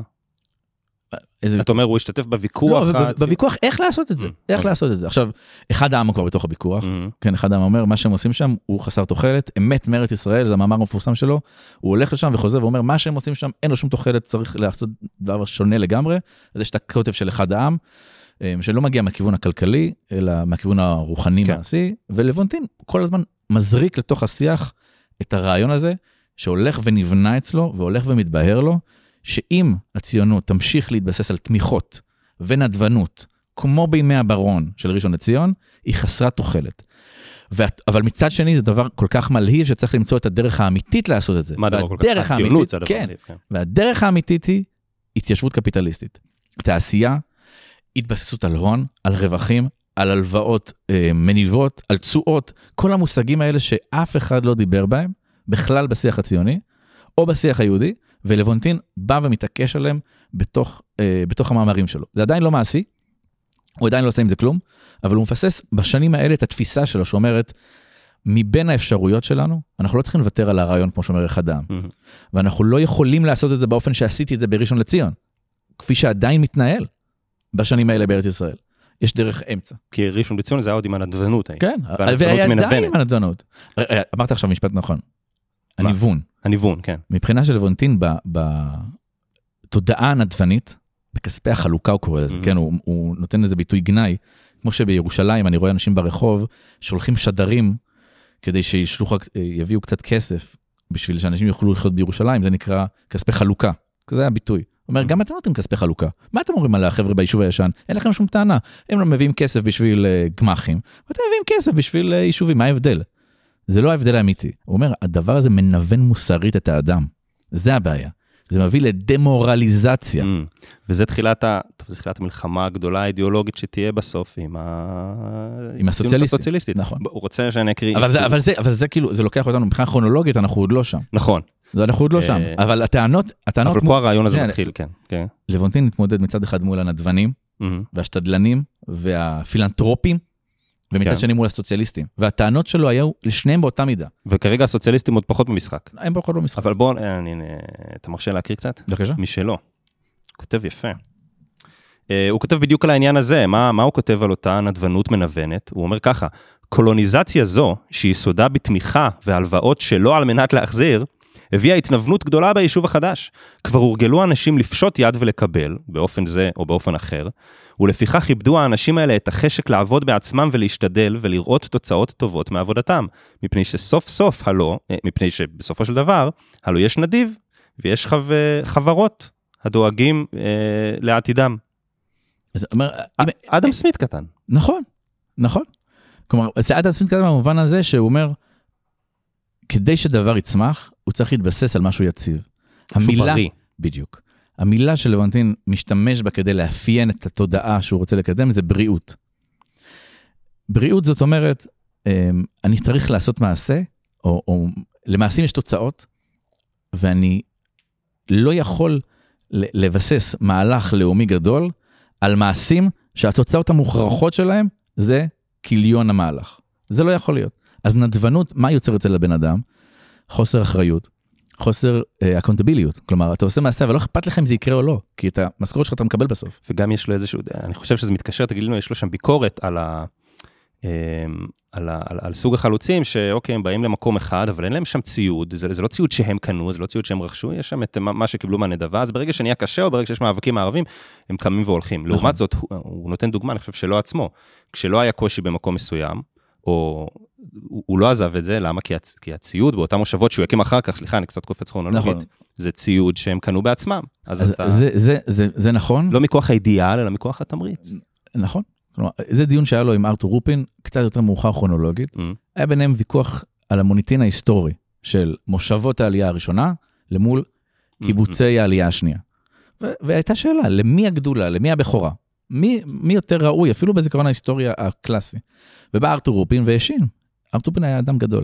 אתה אומר, הוא השתתף בוויכוח? לא, בוויכוח, איך לעשות את זה? איך לעשות את זה? עכשיו, אחד העם כבר בתוך הוויכוח, כן, אחד העם אומר, מה שהם עושים שם, הוא חסר תוחלת, אמת מארץ ישראל, זה המאמר המפורסם שלו, הוא הולך לשם וחוזר ואומר, מה שהם עושים שם, אין לו שום תוחלת, צריך לעשות דבר שונה לגמרי, אז יש את הכותב של אחד העם, שלא מגיע מהכיוון הכלכלי, אלא מהכיוון הרוחני מעשי, ולוונטין כל הזמן מזריק לתוך השיח את הרעיון הזה, שהולך ונבנה אצלו, והולך ומתבהר לו, שאם הציונות תמשיך להתבסס על תמיכות ונדבנות, כמו בימי הברון של ראשון לציון, היא חסרת תוחלת. אבל מצד שני זה דבר כל כך מלהיב, שצריך למצוא את הדרך האמיתית לעשות את זה. מה דבר כל כך? הציונות זה הדבר מלהיב, כן. והדרך האמיתית היא התיישבות קפיטליסטית. תעשייה, התבססות על הון, על רווחים, על הלוואות אה, מניבות, על תשואות, כל המושגים האלה שאף אחד לא דיבר בהם, בכלל בשיח הציוני, או בשיח היהודי, ולוונטין בא ומתעקש עליהם בתוך, אה, בתוך המאמרים שלו. זה עדיין לא מעשי, הוא עדיין לא עושה עם זה כלום, אבל הוא מפסס בשנים האלה את התפיסה שלו, שאומרת, מבין האפשרויות שלנו, אנחנו לא צריכים לוותר על הרעיון, כמו שאומר אחד העם. Mm-hmm. ואנחנו לא יכולים לעשות את זה באופן שעשיתי את זה בראשון לציון, כפי שעדיין מתנהל בשנים האלה בארץ ישראל. יש דרך אמצע. כי ראשון לציון זה היה עוד עם הנדבנות. כן, והיה עדיין עם הנדבנות. אמרת עכשיו משפט נכון. הניוון. הניוון, כן. מבחינה של לוונטין, בתודעה הנדפנית, בכספי החלוקה הוא קורא לזה, כן, הוא, הוא נותן לזה ביטוי גנאי, כמו שבירושלים אני רואה אנשים ברחוב, שולחים שדרים, כדי שיביאו קצת כסף, בשביל שאנשים יוכלו לחיות בירושלים, זה נקרא כספי חלוקה, זה הביטוי. הוא אומר, גם אתם נותנים כספי חלוקה. מה אתם אומרים על החבר'ה ביישוב הישן? אין לכם שום טענה. הם לא מביאים כסף בשביל גמחים, ואתם מביאים כסף בשביל יישובים. מה ההבדל? זה לא ההבדל האמיתי. הוא אומר, הדבר הזה מנוון מוסרית את האדם. זה הבעיה. זה מביא לדמורליזציה. וזה תחילת, ה... טוב, זה תחילת המלחמה הגדולה האידיאולוגית שתהיה בסוף עם, ה... עם הסוציאליסטית. הסוציאליסטית. נכון. הוא רוצה שאני אקריא... אבל זה, אבל זה, אבל זה כאילו, זה לוקח אותנו מבחינה כרונולוגית, אנחנו עוד לא שם. נכון. אנחנו עוד לא שם. אבל הטענות, הטענות... אבל פה הרעיון הזה מתחיל, כן. לבונטין מתמודד מצד אחד מול הנדבנים, והשתדלנים, והפילנטרופים, ומצד שני מול הסוציאליסטים. והטענות שלו היו לשניהם באותה מידה. וכרגע הסוציאליסטים עוד פחות במשחק. הם פחות במשחק. אבל בואו, אתה מרשה להקריא קצת? בבקשה. משלו. כותב יפה. הוא כותב בדיוק על העניין הזה. מה, מה הוא כותב על אותה נדבנות מנוונת? הוא אומר ככה, קולוניזציה זו, שיסודה בתמיכה והלוואות שלא על מנת להחזיר, הביאה התנוונות גדולה ביישוב החדש. כבר הורגלו אנשים לפשוט יד ולקבל, באופן זה או באופן אחר, ולפיכך איבדו האנשים האלה את החשק לעבוד בעצמם ולהשתדל ולראות תוצאות טובות מעבודתם, מפני שסוף סוף הלא, מפני שבסופו של דבר, הלא יש נדיב ויש חו... חברות הדואגים אה, לעתידם. אז אומר, אדם אם... סמית קטן. נכון, נכון. כלומר, זה אדם סמית קטן במובן הזה שהוא אומר, כדי שדבר יצמח, הוא צריך להתבסס על משהו יציב. המילה, בריא. בדיוק. המילה של לבונטין משתמש בה כדי לאפיין את התודעה שהוא רוצה לקדם, זה בריאות. בריאות זאת אומרת, אני צריך לעשות מעשה, או, או למעשים יש תוצאות, ואני לא יכול לבסס מהלך לאומי גדול, על מעשים שהתוצאות המוכרחות שלהם, זה קיליון המהלך. זה לא יכול להיות. אז נדבנות, מה יוצר אצל הבן אדם? חוסר אחריות, חוסר אקונטביליות. כלומר, אתה עושה מעשה, אבל לא אכפת לך אם זה יקרה או לא, כי את המשכורת שלך אתה מקבל בסוף. וגם יש לו איזשהו, אני חושב שזה מתקשר, תגיד לנו, יש לו שם ביקורת על ה... על, ה, על, על סוג החלוצים, שאוקיי, הם באים למקום אחד, אבל אין להם שם ציוד, זה, זה לא ציוד שהם קנו, זה לא ציוד שהם רכשו, יש שם את מה שקיבלו מהנדבה, אז ברגע שנהיה קשה, או ברגע שיש מאבקים הערבים, הם קמים והולכים. נכון. לעומת זאת, הוא, הוא נותן דוגמה, אני חושב שלא עצמו, כשלא היה קושי במקום מסוים, או הוא, הוא לא עזב את זה, למה? כי, הצ, כי הציוד באותם מושבות שהוא יקים אחר כך, סליחה, אני קצת קופץ כרונולוגית, נכון. זה ציוד שהם קנו בעצמם. אז, אז אתה... זה, זה, זה, זה נכון? לא מכוח האידיאל, אלא מכוח התמריץ. נכון. כלומר, זה דיון שהיה לו עם ארתור רופין, קצת יותר מאוחר כרונולוגית, mm. היה ביניהם ויכוח על המוניטין ההיסטורי של מושבות העלייה הראשונה, למול קיבוצי mm-hmm. העלייה השנייה. ו- והייתה שאלה, למי הגדולה, למי הבכורה? מי, מי יותר ראוי, אפילו בזיכרון ההיסטוריה הקלאסי. ובא ארתור רופין והאשים. ארתור רופין היה אדם גדול.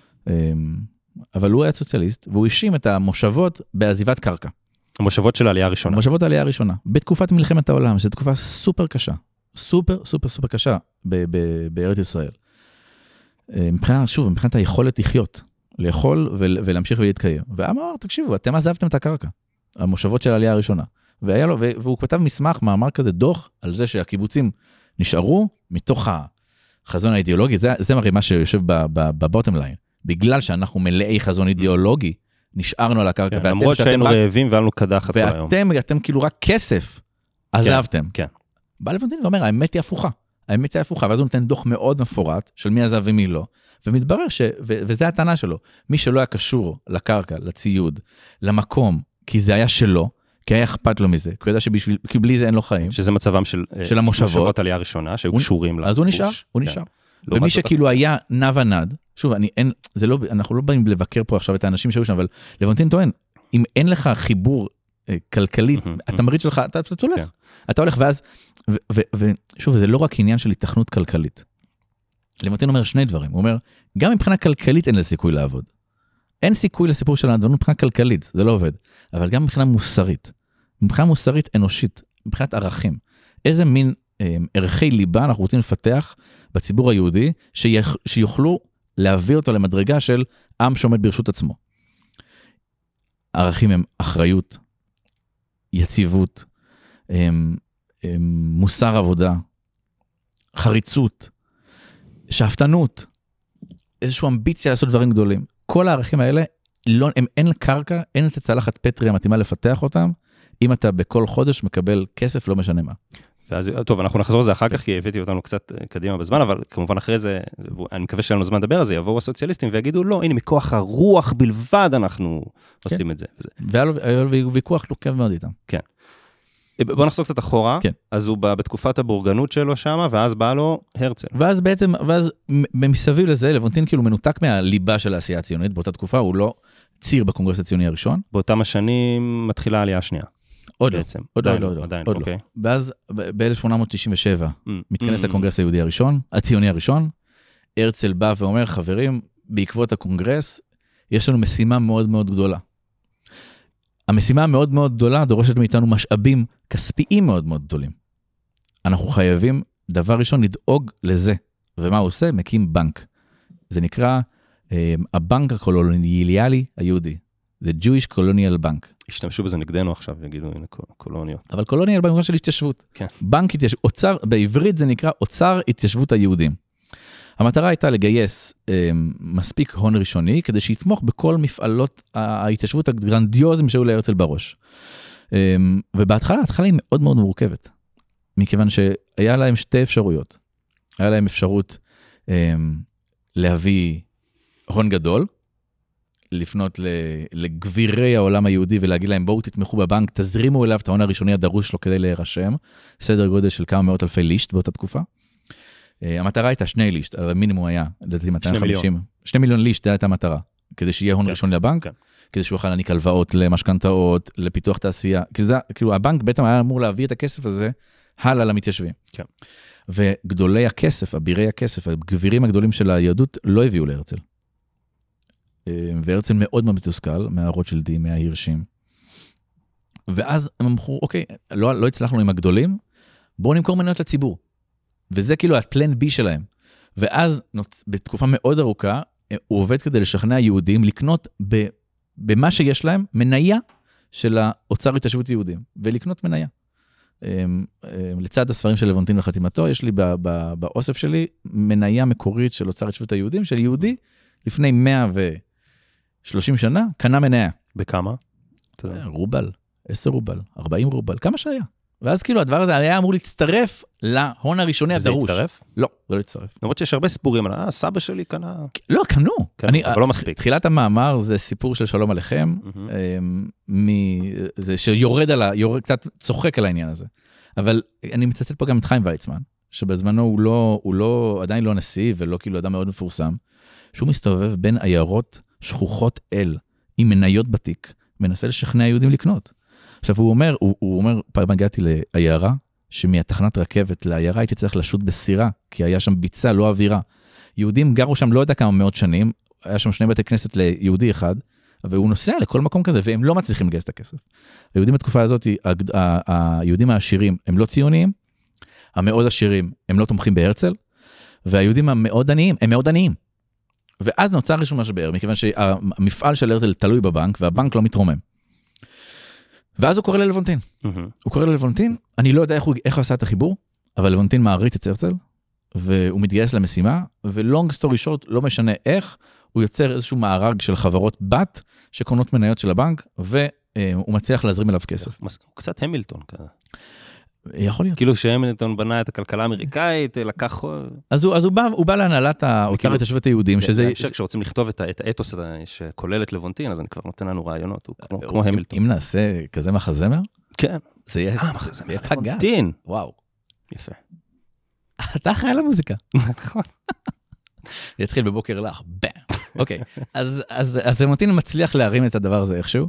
אבל הוא היה סוציאליסט, והוא האשים את המושבות בעזיבת קרקע. המושבות של העלייה הראשונה. המושבות העלייה הראשונה. בתקופת מלחמת העולם, שזו תקופה סופר קשה. סופר, סופר, סופר קשה בארץ ישראל. מבחינת, שוב, מבחינת היכולת לחיות, לאכול ולהמשיך ולהתקיים. ואמר, תקשיבו, אתם עזבתם את הקרקע, המושבות של העלייה הראשונה. והיה לו, והוא כתב מסמך, מאמר כזה, דוח, על זה שהקיבוצים נשארו מתוך החזון האידיאולוגי, זה, זה מראה מה שיושב בבוטם ליין. בגלל שאנחנו מלאי חזון אידיאולוגי, נשארנו על הקרקע. למרות שהיינו רעבים והיה לנו קדחת כל היום. ואתם, אתם כאילו רק כסף, עזבתם. כן. בא לבונטין ואומר, האמת היא הפוכה. האמת היא הפוכה, ואז הוא נותן דוח מאוד מפורט, של מי עזב ומי לא, ומתברר ש... ו... וזה הטענה שלו, מי שלא היה קשור לקרקע, לציוד, למקום, כי זה היה שלו, כי היה אכפת לו מזה, כי הוא ידע שבשביל, כי בלי זה אין לו חיים. שזה מצבם של... של המושבות. מושבות עלייה ראשונה, שהיו קשורים לה. אז הוא נשאר, הוא נשאר. ומי שכאילו היה נע ונד, שוב, אני, אין, זה לא, אנחנו לא באים לבקר פה עכשיו את האנשים שהיו שם, אבל לבונטין טוען, אם אין לך חיבור כלכלית, התמריץ שלך, אתה הולך. אתה הולך ואז, ושוב, זה לא רק עניין של התכנות כלכלית. לבונטין אומר שני דברים, הוא אומר, גם מבחינה כלכלית אין לסיכוי לעבוד. אין סיכוי לסיפור של הנדבנות מבחינה כלכלית, זה לא עובד, אבל גם מבחינה מוסרית, מבחינה מוסרית אנושית, מבחינת ערכים. איזה מין אה, ערכי ליבה אנחנו רוצים לפתח בציבור היהודי, שיח, שיוכלו להביא אותו למדרגה של עם שעומד ברשות עצמו. ערכים הם אחריות, יציבות, הם, הם מוסר עבודה, חריצות, שאפתנות, איזושהי אמביציה לעשות דברים גדולים. כל הערכים האלה, לא, הם, אין קרקע, אין את הצלחת פטרי המתאימה לפתח אותם, אם אתה בכל חודש מקבל כסף, לא משנה מה. ואז, טוב, אנחנו נחזור לזה אחר כך, כי הבאתי אותנו קצת קדימה בזמן, אבל כמובן אחרי זה, אני מקווה שאין לנו זמן לדבר על זה, יבואו הסוציאליסטים ויגידו, לא, הנה, מכוח הרוח בלבד אנחנו כן. עושים את זה. והיה לו ויכוח לוקב מאוד איתם. כן. בוא נחזור קצת אחורה, כן. אז הוא בא בתקופת הבורגנות שלו שם, ואז בא לו הרצל. ואז בעצם, ואז מסביב לזה, לבונטין כאילו מנותק מהליבה של העשייה הציונית, באותה תקופה הוא לא ציר בקונגרס הציוני הראשון. באותם השנים מתחילה העלייה השנייה. עוד בעצם. לא, עוד לא, עוד לא, עדיין, עוד אוקיי. לא. ואז ב-אלף שמונה מאות תשעים ושבע מתכנס הקונגרס היהודי הראשון, הציוני הראשון, הרצל בא ואומר, חברים, בעקבות הקונגרס, יש לנו משימה מאוד מאוד גדולה. המשימה המאוד מאוד גדולה דורשת מאיתנו משאבים כספיים מאוד מאוד גדולים. אנחנו חייבים, דבר ראשון, לדאוג לזה. ומה הוא עושה? מקים בנק. זה נקרא הבנק הקולוניאלי היהודי. זה Jewish Colonial Bank. השתמשו בזה נגדנו עכשיו, יגידו, הנה קולוניות. אבל קולוניאל במובן של התיישבות. כן. בנק התיישבות, אוצר, בעברית זה נקרא אוצר התיישבות היהודים. המטרה הייתה לגייס אה, מספיק הון ראשוני, כדי שיתמוך בכל מפעלות ההתיישבות הגרנדיוזים שהיו להרצל בראש. אה, ובהתחלה, ההתחלה היא מאוד מאוד מורכבת. מכיוון שהיה להם שתי אפשרויות. היה להם אפשרות אה, להביא הון גדול, לפנות לגבירי העולם היהודי ולהגיד להם, בואו תתמכו בבנק, תזרימו אליו את ההון הראשוני הדרוש לו כדי להירשם, סדר גודל של כמה מאות אלפי לישט באותה תקופה. המטרה הייתה שני לישט, אבל המינימום היה, לדעתי מאתיים וחמישים. שני מיליון לישט, זה הייתה המטרה, כדי שיהיה הון ראשון לבנק, כדי שהוא יוכל להעניק הלוואות למשכנתאות, לפיתוח תעשייה, כאילו הבנק בעצם היה אמור להביא את הכסף הזה הלאה למתיישבים. וגדולי הכסף, אבירי הכסף, הגבירים הגדולים של היהדות לא הביאו להרצל. והרצל מאוד מאוד מתוסכל, מהרוטשילדים, מההירשים. ואז הם אמרו, אוקיי, לא, לא הצלחנו עם הגדולים, בואו נמכור מניות לציבור. וזה כאילו הפלן בי שלהם. ואז, בתקופה מאוד ארוכה, הוא עובד כדי לשכנע יהודים לקנות ב, במה שיש להם מניה של האוצר התיישבות יהודים, ולקנות מניה. לצד הספרים של לבונטין וחתימתו, יש לי באוסף שלי מניה מקורית של אוצר התיישבות היהודים, של יהודי, לפני מאה ושלושים שנה, קנה מניה. בכמה? רובל, עשר רובל, ארבעים רובל, כמה שהיה. ואז כאילו הדבר הזה היה אמור להצטרף להון הראשוני הדרוש. זה הצטרף? לא, זה לא הצטרף. למרות שיש הרבה סיפורים על, אה, סבא שלי קנה. לא, קנו. אני, אבל לא מספיק. תחילת המאמר זה סיפור של שלום עליכם, זה שיורד על, יורד, קצת צוחק על העניין הזה. אבל אני מצטט פה גם את חיים ויצמן, שבזמנו הוא לא, הוא לא, עדיין לא נשיא, ולא כאילו אדם מאוד מפורסם, שהוא מסתובב בין עיירות שכוחות אל, עם מניות בתיק, מנסה לשכנע יהודים לקנות. עכשיו הוא אומר, הוא, הוא אומר, פעם הגעתי לעיירה, שמהתחנת רכבת לעיירה הייתי צריך לשוט בסירה, כי היה שם ביצה, לא אווירה. יהודים גרו שם לא יודע כמה מאות שנים, היה שם שני בתי כנסת ליהודי אחד, והוא נוסע לכל מקום כזה, והם לא מצליחים לגייס את הכסף. היהודים בתקופה הזאת, היהודים העשירים הם לא ציוניים, המאוד עשירים הם לא תומכים בהרצל, והיהודים המאוד עניים הם מאוד עניים. ואז נוצר איזשהו משבר, מכיוון שהמפעל של הרצל תלוי בבנק, והבנק לא מתרומם. ואז הוא קורא ללוונטין. הוא קורא ללוונטין, אני לא יודע איך הוא, איך הוא עשה את החיבור, אבל לוונטין מעריץ את הרצל, והוא מתגייס למשימה, ולונג סטורי שורט, לא משנה איך, הוא יוצר איזשהו מארג של חברות בת, שקונות מניות של הבנק, והוא מצליח להזרים אליו כסף. הוא קצת המילטון כזה. יכול להיות. כאילו שהמילטון בנה את הכלכלה האמריקאית, לקח... אז הוא, אז הוא בא, הוא בא להנהלת האוצר התיישבות היהודים, שזה... בהמשך, כשרוצים לכתוב את האתוס שכולל את לוונטין, אז אני כבר נותן לנו רעיונות, הוא כמו המילטון. אם נעשה כזה מחזמר? כן. זה יהיה פגע. וואו. יפה. אתה אחראי למוזיקה. נכון. יתחיל בבוקר לך, באם. אוקיי, אז לוונטין מצליח להרים את הדבר הזה איכשהו,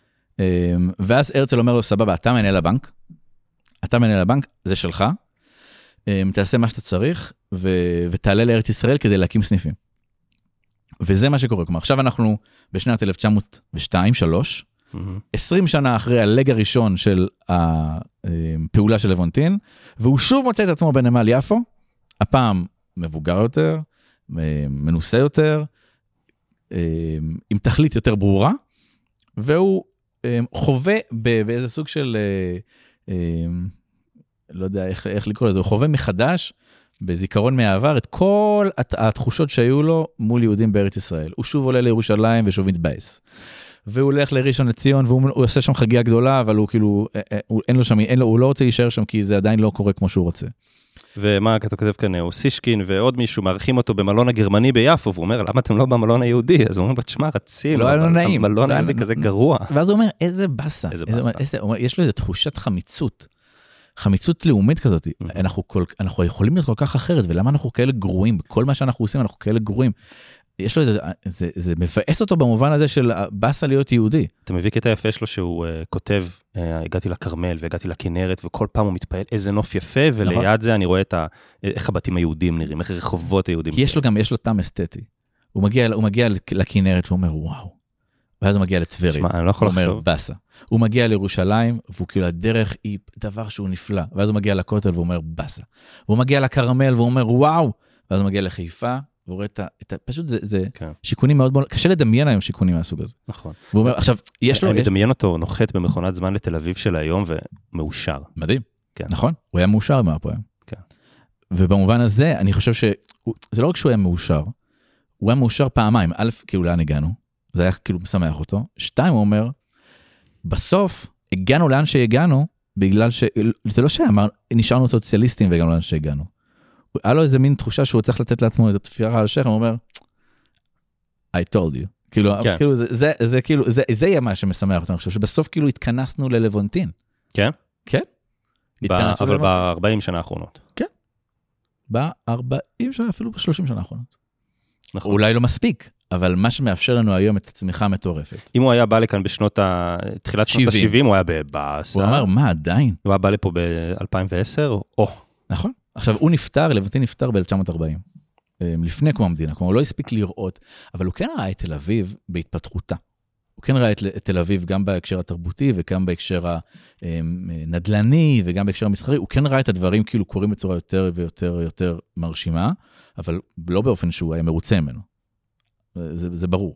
ואז הרצל אומר לו, סבבה, אתה מנהל הבנק, אתה מנהל הבנק, זה שלך, תעשה מה שאתה צריך, ותעלה לארץ ישראל כדי להקים סניפים. וזה מה שקורה, כלומר, עכשיו אנחנו בשנת אלף תשע מאות ושתיים שלוש, עשרים שנה אחרי הלג הראשון של הפעולה של לוונטין, והוא שוב מוצא את עצמו בנמל יפו, הפעם מבוגר יותר, מנוסה יותר, עם תכלית יותר ברורה, והוא חווה באיזה סוג של, לא יודע איך, איך לקרוא לזה, הוא חווה מחדש, בזיכרון מהעבר, את כל התחושות שהיו לו מול יהודים בארץ ישראל. הוא שוב עולה לירושלים ושוב מתבאס. והוא הולך לראשון לציון, והוא עושה שם חגייה גדולה, אבל הוא כאילו, הוא, אין לו שם, אין לו, הוא לא רוצה להישאר שם, כי זה עדיין לא קורה כמו שהוא רוצה. ומה אתה כותב כאן, הוא סישקין ועוד מישהו, מארחים אותו במלון הגרמני ביפו, והוא אומר, למה אתם לא במלון היהודי? אז הוא אומר, תשמע, רצינו, לא היה נעים. המלון היהודי כזה גרוע. ואז הוא אומר, איזה בסה. איזה בסה. יש לו איזו תחושת חמיצות. חמיצות לאומית כזאת. אנחנו יכולים להיות כל כך אחרת, ולמה אנחנו כאלה גרועים? בכל מה שאנחנו עושים, אנחנו כאלה גרועים. יש לו איזה, זה, זה מבאס אותו במובן הזה של באסה להיות יהודי. אתה מביא קטע יפה שלו שהוא uh, כותב, uh, הגעתי לכרמל והגעתי לכנרת, וכל פעם הוא מתפעל איזה נוף יפה, וליד נכון. זה אני רואה את ה, איך הבתים היהודים נראים, איך רחובות היהודים. יש לו גם, יש לו טעם אסתטי. הוא מגיע, הוא מגיע לכנרת והוא אומר, וואו. ואז הוא מגיע לטבריה. אני לא יכול הוא אומר, לחשוב. באסה. הוא מגיע לירושלים, והוא כאילו, הדרך היא דבר שהוא נפלא. ואז הוא מגיע לכותל והוא אומר, באסה. והוא מגיע לכרמל והוא אומר, וואו. ואז הוא מגיע לחיפה, והוא רואה את ה... את ה פשוט זה, זה כן. שיקונים מאוד מאוד... קשה לדמיין היום שיקונים מהסוג הזה. נכון. והוא אומר, עכשיו, יש לו... אני יש... מדמיין אותו נוחת במכונת זמן לתל אביב של היום, ומאושר. מדהים. כן. נכון? הוא היה מאושר מה פה היום. כן. ובמובן הזה, אני חושב ש... זה לא רק שהוא היה מאושר, הוא היה מאושר פעמיים. א', כאילו לאן הגענו? זה היה כאילו משמח אותו. שתיים, הוא אומר, בסוף הגענו לאן שהגענו, בגלל ש... זה לא שאמר, נשארנו סוציאליסטים והגענו לאן שהגענו. היה לו איזה מין תחושה שהוא צריך לתת לעצמו איזו תפירה על השכם, הוא אומר, I told you. כאילו, כן. כאילו זה, זה, זה, כאילו, זה, זה יהיה מה שמשמח אותנו. אני חושב שבסוף כאילו התכנסנו ללוונטין. כן? כן. ב- אבל ב-ארבעים שנה האחרונות. כן. ב-ארבעים שנה, אפילו ב-שלושים שנה האחרונות. נכון. אולי לא מספיק, אבל מה שמאפשר לנו היום את הצמיחה המטורפת. אם הוא היה בא לכאן בשנות ה... תחילת שנות ה-שבעים, הוא היה בבאסה. הוא אמר, מה עדיין? הוא היה בא לפה ב-אלפיים ועשר, או... נכון. עכשיו, הוא נפטר, לבנטין נפטר ב-אלף תשע מאות ארבעים, לפני קום המדינה, כלומר, הוא לא הספיק לראות, אבל הוא כן ראה את תל אביב בהתפתחותה. הוא כן ראה את תל אביב גם בהקשר התרבותי, וגם בהקשר הנדלני, וגם בהקשר המסחרי, הוא כן ראה את הדברים כאילו קורים בצורה יותר ויותר ויותר מרשימה, אבל לא באופן שהוא היה מרוצה ממנו. זה, זה ברור.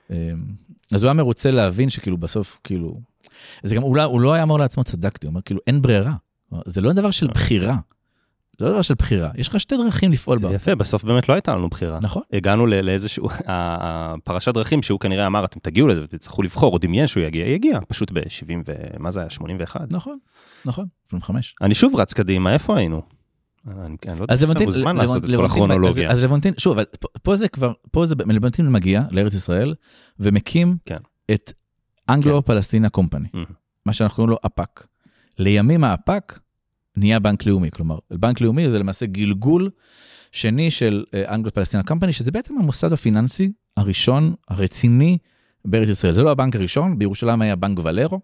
אז הוא היה מרוצה להבין שכאילו בסוף, כאילו, זה גם, הוא לא, הוא לא היה אמר לעצמו צדקתי, הוא אומר כאילו, אין ברירה. זה לא דבר של בחירה. זה לא דבר של בחירה, יש לך שתי דרכים לפעול בה. זה יפה, בסוף באמת לא הייתה לנו בחירה. נכון. הגענו לאיזשהו, הפרשת דרכים שהוא כנראה אמר, אתם תגיעו לזה, ותצטרכו לבחור, או דמיין שהוא יגיע, יגיע, פשוט ב-שבעים ומה זה היה, שמונים ואחת. נכון, נכון, שמונים וחמש. אני שוב רץ קדימה, איפה היינו? אני לא יודע איך הוא זמן לעשות את כל הכרונולוגיה. אז לבנטין, שוב, פה זה כבר, פה זה, לבנטין מגיע לארץ ישראל, ומקים את אנגלו-פלסטינה קומפני, מה שאנחנו קוראים לו אפק. לימים האפק נהיה בנק לאומי, כלומר, בנק לאומי זה למעשה גלגול שני של אנגלו-פלסטינה קומפני, שזה בעצם המוסד הפיננסי הראשון, הרציני בארץ ישראל. זה לא הבנק הראשון, בירושלים היה בנק ולרו,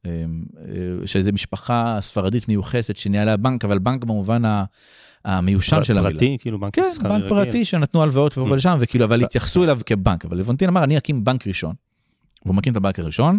שזה משפחה ספרדית מיוחסת שניהלה בנק, אבל בנק במובן המיושן של המילה. פרטי, כאילו בנק מסחרי רגיל. כן, בנק פרטי שנתנו הלוואות ופה ולשם, וכאילו, אבל התייחסו אליו כבנק. אבל לבנטין אמר, אני אקים בנק ראשון. והוא מקים את הבנק הראשון,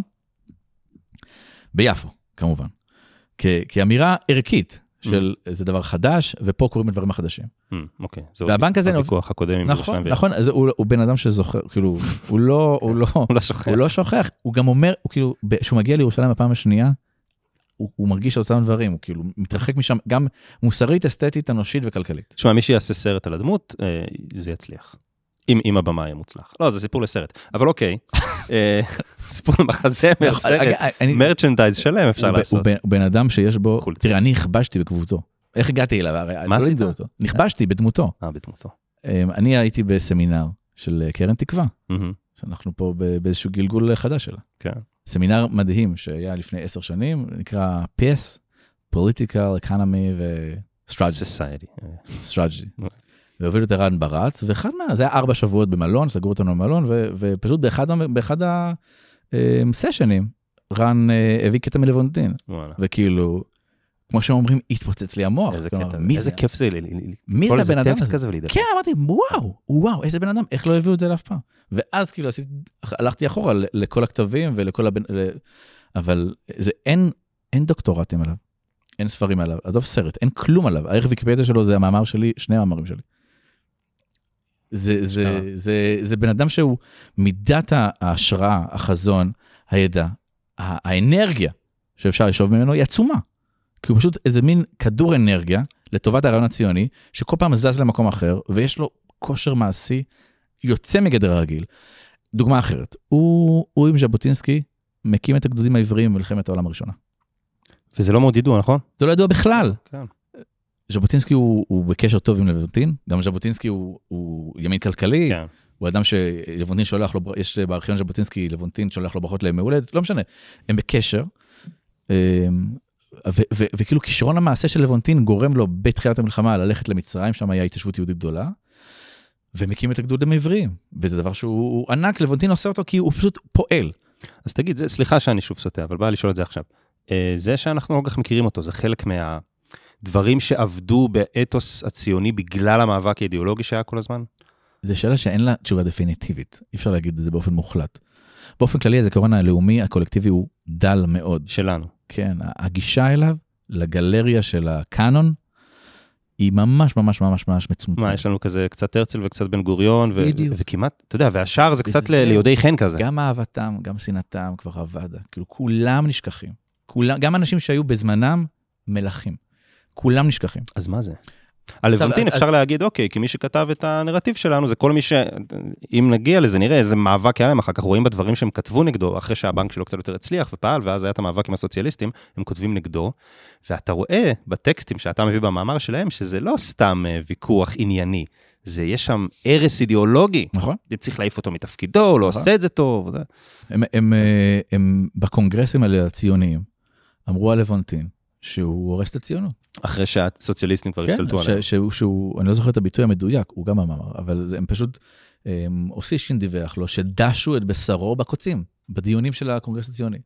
ביפו, כמובן. כאמירה ערכית של זה דבר חדש, ופה קוראים את דברים החדשים. אוקיי. והבנק הזה... הוויכוח הקודם עם ירושלים. נכון, נכון, הוא בן אדם שזוכר, כאילו, הוא לא, הוא לא, הוא לא שוכח, הוא גם אומר, הוא כאילו, כשהוא מגיע לירושלים בפעם השנייה, הוא מרגיש אותם דברים, הוא כאילו מתרחק משם, גם מוסרית, אסתטית, אנושית וכלכלית. תשמע, מי שיעשה סרט על הדמות, זה יצליח. אם הבמה יהיה מוצלח. לא, זה סיפור לסרט. אבל אוקיי, סיפור למחזמר, סרט, מרצ'נדייז שלם אפשר לעשות. הוא בן אדם שיש בו, תראה, אני נכבשתי בקבוצתו. איך הגעתי אליו? מה עשית? נכבשתי בדמותו. אה, בדמותו. אני הייתי בסמינר של קרן תקווה, שאנחנו פה באיזשהו גלגול חדש שלה. כן. סמינר מדהים שהיה לפני עשר שנים, נקרא פי אס, Political Economy ו-Strategy. Society. Strategy. והוביל את הרן ברץ, ואחד מה, זה היה ארבע שבועות במלון, סגרו אותנו במלון, ופשוט באחד הסשנים, רן הביא קטע מלוונטין. וכאילו, כמו שאומרים, התפוצץ לי המוח. איזה כיף זה, מי זה הבן אדם הזה? כן, אמרתי, וואו, וואו, איזה בן אדם, איך לא הביאו את זה לאף פעם? ואז כאילו, הלכתי אחורה לכל הכתבים ולכל הבן... אבל זה אין, אין דוקטורטים עליו, אין ספרים עליו, עזוב סרט, אין כלום עליו. הערך ויקיפדיה שלו זה המאמר שלי, שני המאמרים שלי. זה, זה, זה, זה בן אדם שהוא מידת ההשראה, החזון, הידע, האנרגיה שאפשר לשאוב ממנו היא עצומה. כי הוא פשוט איזה מין כדור אנרגיה לטובת הרעיון הציוני, שכל פעם זז למקום אחר, ויש לו כושר מעשי יוצא מגדר הרגיל. דוגמה אחרת, הוא, הוא עם ז'בוטינסקי מקים את הגדודים העבריים במלחמת העולם הראשונה. וזה לא מאוד ידוע, נכון? זה לא ידוע בכלל. כן. ז'בוטינסקי הוא, הוא בקשר טוב עם לבנטין, גם ז'בוטינסקי הוא, הוא ימין כלכלי, כן. הוא אדם שלבנטין שולח לו, יש בארכיון ז'בוטינסקי, לבנטין שולח לו ברכות לימי הולדת, לא משנה, הם בקשר, וכאילו כישרון המעשה של לבנטין גורם לו בתחילת המלחמה ללכת למצרים, שם היה התיישבות יהודית גדולה, ומקים את הגדוד המעבריים, וזה דבר שהוא ענק, לבונטין עושה אותו כי הוא פשוט פועל. אז תגיד, זה, סליחה שאני שוב סוטה, אבל בא לשאול את זה עכשיו. זה שאנחנו לא כך מכירים אותו, זה חלק מהדברים שעבדו באתוס הציוני בגלל המאבק האידיאולוגי שהיה כל הזמן? זו שאלה שאין לה תשובה דפיניטיבית, אי אפשר להגיד את זה באופן מוחלט. באופן כללי, הזיכרון הלאומי, הקולקטיבי הוא דל מאוד. שלנו. כן, הגישה אליו, לגלריה של הקאנון, היא ממש ממש ממש ממש מצומצמת. מה, יש לנו כזה קצת הרצל וקצת בן גוריון, ו- וכמעט, אתה יודע, והשאר זה קצת ל- ליהודי חן כזה. גם אהבתם, גם שנאתם כבר עבדה. כאילו, כולם נשכחים. כולם, גם אנשים שהיו בזמנם מלכים. כולם נשכחים. אז מה זה? על לבונטין אפשר להגיד, אוקיי, כי מי שכתב את הנרטיב שלנו, זה כל מי ש... אם נגיע לזה, נראה איזה מאבק היה להם, אחר כך רואים בדברים שהם כתבו נגדו, אחרי שהבנק שלו קצת יותר הצליח ופעל, ואז היה את המאבק עם הסוציאליסטים, הם כותבים נגדו, ואתה רואה בטקסטים שאתה מביא במאמר שלהם, שזה לא סתם ויכוח ענייני, זה יש שם ערס אידיאולוגי. נכון. צריך להעיף אותו מתפקידו, לא עושה את זה טוב. הם, הם, הם בקונגרסים האלה הציוניים, אמרו על לבונטין, שהוא הורס את הציונות. אחרי שהסוציאליסטים כבר השתלטו עליהם. שהוא, שהוא, אני לא זוכר את הביטוי המדויק, הוא גם אמר, אבל הם פשוט, הם, אוסישקין דיווח לו, שדשו את בשרו בקוצים, בדיונים של הקונגרס הציוני.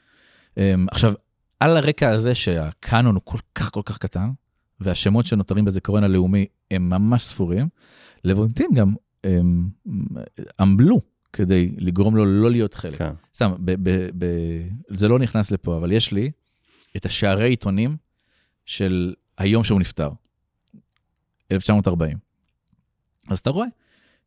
הם, עכשיו, על הרקע הזה שהקאנון הוא כל כך כל כך קטן, והשמות שנותרים בזיכרון הלאומי הם ממש ספורים, לבונטין גם הם, עמלו כדי לגרום לו לא להיות חלק. כן. סתם, ב, ב, ב, זה לא נכנס לפה, אבל יש לי את השערי עיתונים של היום שהוא נפטר, אלף תשע מאות ארבעים. אז אתה רואה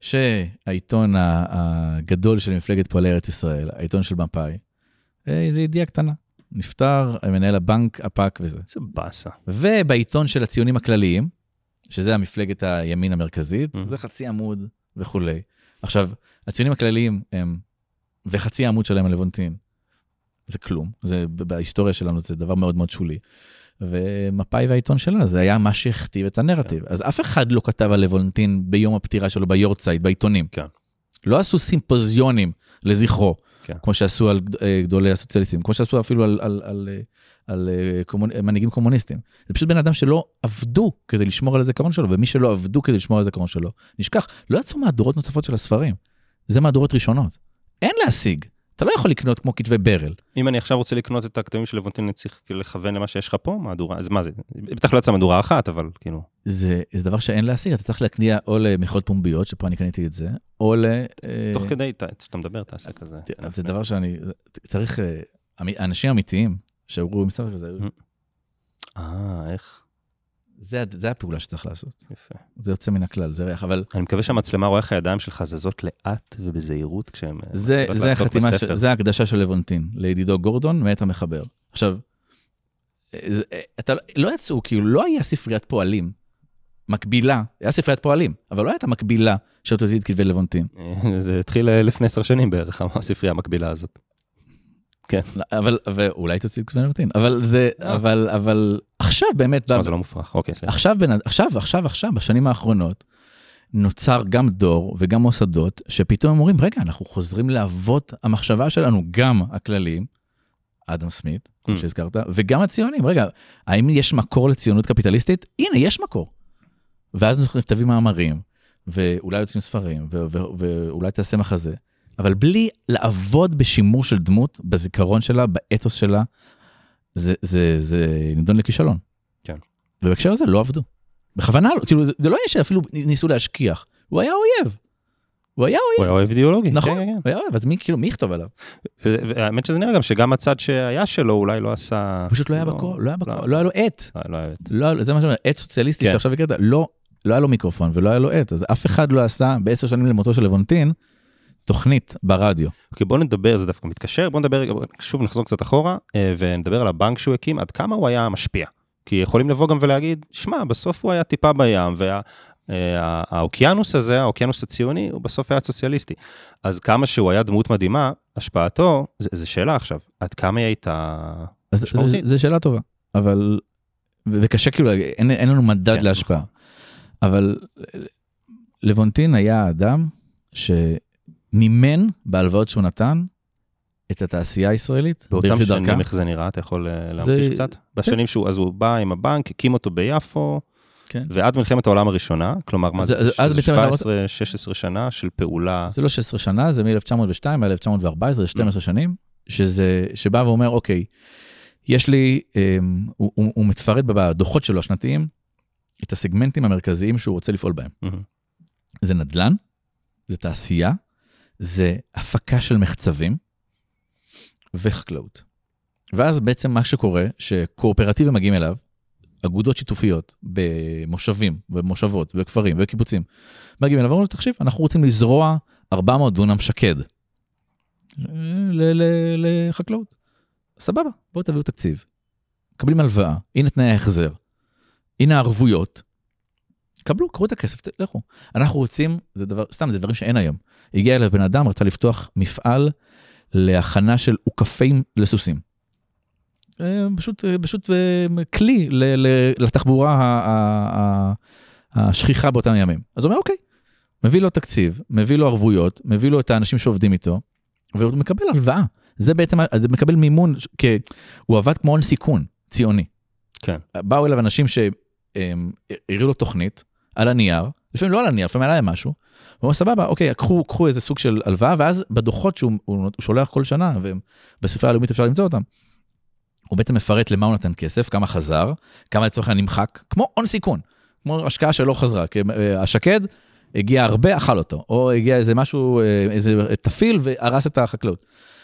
שהעיתון הגדול של מפלגת פועלי ארץ ישראל, העיתון של מפא"י, איזו ידיעה קטנה. נפטר מנהל הבנק, הפק וזה. זה בסה. ובעיתון של הציונים הכלליים, שזה המפלגת הימין המרכזית, mm-hmm. זה חצי עמוד וכו'. עכשיו, הציונים הכלליים הם, וחצי עמוד שלהם על לבונטין, זה כלום. זה, בהיסטוריה שלנו זה דבר מאוד מאוד שולי. ומפא"י והעיתון שלה, זה היה מה שהכתיב את הנרטיב. כן. אז אף אחד לא כתב על לבונטין ביום הפטירה שלו ביורצייט, בעיתונים. כן. לא עשו סימפוזיונים לזכרו, כן. כמו שעשו על גדולי הסוציאליסטים, כמו שעשו אפילו על, על, על, על, על קומונ... מנהיגים קומוניסטים. זה פשוט בן אדם שלא עבדו כדי לשמור על הזיכרון שלו, ומי שלא עבדו כדי לשמור על הזיכרון שלו, נשכח. לא יצאו מהדורות נוספות של הספרים. זה מהדורות ראשונות. אין להשיג. אתה לא יכול לקנות כמו כתבי ברל. אם אני עכשיו רוצה לקנות את הכתבים של לבונטין, אני צריך לכוון למה שיש לך פה, מהדורה, אז מה זה? בטח לא יצא מהדורה אחת, אבל כאילו... זה, זה דבר שאין להשיג, אתה צריך להקניע או למכירות פומביות, שפה אני קניתי את זה, או ל... תוך כדי, כשאתה מדבר, תעשה כזה. זה דבר שאני... צריך... אנשים אמיתיים, שעברו עם ספר כזה... אה, איך? זה, זה הפעולה שצריך לעשות. יפה. זה יוצא מן הכלל, זה ריח, אבל... אני מקווה שהמצלמה רואה איך הידיים שלך זזות לאט ובזהירות כשהם... זה, זה החתימה, ש... זה ההקדשה של לבונטין, לידידו גורדון, מאת המחבר. עכשיו, אתה לא יצאו, כאילו לא היה ספריית פועלים, מקבילה, היה ספריית פועלים, אבל לא הייתה מקבילה שאתה תזיד כתבי לבונטין. זה התחיל לפני עשר שנים בערך, הספרייה המקבילה הזאת. כן. אבל, ואולי תוציא כתבי לבונטין, אבל זה, אבל, אבל עכשיו באמת... זה לא מופרך, אוקיי. עכשיו, עכשיו, עכשיו, עכשיו, בשנים האחרונות, נוצר גם דור וגם מוסדות, שפתאום אומרים, רגע, אנחנו חוזרים לעבוד, המחשבה שלנו, גם הכלליים, אדם סמית, כמו שהזכרת, וגם הציונים, רגע, האם יש מקור לציונות קפיטליסטית? הנה, יש מקור. ואז אנחנו נכתבים מאמרים, ואולי יוצאים ספרים, ואולי תעשה מחזה, אבל בלי לעבוד בשימור של דמות, בזיכרון שלה, באתוס שלה, זה, זה, זה נידון לכישלון. כן. ובהקשר הזה לא עבדו. בכוונה, כאילו, זה לא היה שאפילו ניסו להשכיח. הוא היה אויב. הוא היה אויב. הוא היה אויב אידיאולוגי. נכון, הוא היה אויב, אז מי, כאילו, מי יכתוב עליו? והאמת שזה נראה גם שגם הצד שהיה שלו אולי לא עשה... פשוט לא היה בקור, לא היה בקור, לא היה לו עת. לא היה עת. זה מה שאומר, עת סוציאליסטי שעכשיו הקראת, לא היה לו מיקרופון ולא היה לו עת, אז אף אחד לא עשה בעשר שנים למותו של לבונטין, תוכנית ברדיו. אוקיי, בוא נדבר, זה דווקא מתקשר, בוא נדבר, שוב נחזור קצת אחורה, ונדבר על הבנק שהוא הקים, עד כמה הוא היה משפיע. כי יכולים לבוא גם ולהגיד, שמע, בסוף הוא היה טיפה בים, והאוקיינוס הזה, האוקיינוס הציוני, הוא בסוף היה סוציאליסטי. אז כמה שהוא היה דמות מדהימה, השפעתו, זו שאלה עכשיו, עד כמה היא הייתה משמעותית? זו שאלה טובה, אבל, וקשה כאילו, אין לנו מדד להשפעה. אבל לבונטין היה האדם ש... מימן בהלוואות שהוא נתן את התעשייה הישראלית. באותם שנים איך זה נראה, אתה יכול להמחיש קצת? בשנים שהוא, אז הוא בא עם הבנק, הקים אותו ביפו. כן. ועד מלחמת העולם הראשונה, כלומר, מה זה, זה, אז זה שבע עשרה שש עשרה שנה של פעולה. זה לא שש עשרה שנה, זה מ-אלף תשע מאות ושתיים עד אלף תשע מאות וארבע עשרה, זה שתים עשרה שנים, שזה, שבא ואומר, אוקיי, יש לי, הוא, הוא, הוא מתפרט בדוחות שלו השנתיים, את הסגמנטים המרכזיים שהוא רוצה לפעול בהם. זה נדל"ן, זה תעשייה, זה הפקה של מחצבים, וחקלאות. ואז בעצם מה שקורה, שקואופרטיבים מגיעים אליו, אגודות שיתופיות במושבים, במושבות, בכפרים, בקיבוצים, מגיעים אליו, ואומרים, תחשיב, אנחנו רוצים לזרוע ארבע מאות דונם שקד, לחקלאות. סבבה, בואו תביאו תקציב. מקבלים הלוואה, הנה תנאי ההחזר, הנה הערבויות, קבלו, קראו את הכסף, לכו. אנחנו רוצים, זה דבר, סתם, זה דברים שאין היום. הגיע אליו בן אדם, רצה לפתוח מפעל להכנה של עוקפים לסוסים. פשוט, פשוט כלי לתחבורה השכיחה באותם ימים. אז הוא אומר, אוקיי, מביא לו תקציב, מביא לו ערבויות, מביא לו את האנשים שעובדים איתו, והוא מקבל הלוואה. זה בעצם, זה מקבל מימון, כי הוא עבד כמו הון סיכון, ציוני. כן. באו אליו אנשים שהראו לו תוכנית, על הנייר, לפעמים לא על הנייר, לפעמים עלה להם משהו, הוא אומר, סבבה, אוקיי, קחו, קחו איזה סוג של הלוואה, ואז בדוחות שהוא הוא שולח כל שנה, ובספרייה הלאומית אפשר למצוא אותם, הוא בעצם מפרט למה הוא נתן כסף, כמה חזר, כמה לצורך נמחק, כמו הון סיכון, כמו השקעה שלא חזרה, כי השקד הגיע הרבה, אכל אותו, או הגיע איזה משהו, איזה תפיל, והרס את החקלאות.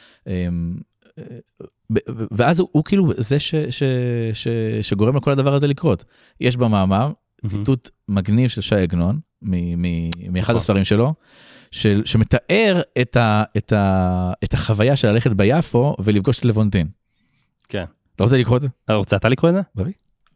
ואז הוא, הוא כאילו זה ש, ש, ש, שגורם לכל הדבר הזה לקרות. יש במאמר ציטוט מגניב של שי עגנון, מאחד הספרים שלו, של, שמתאר את, ה, את, ה, את החוויה של ללכת ביפו ולפגוש את לבונטין. כן. אתה רוצה לקרוא את זה? אתה רוצה אתה לקרוא את זה? בבי.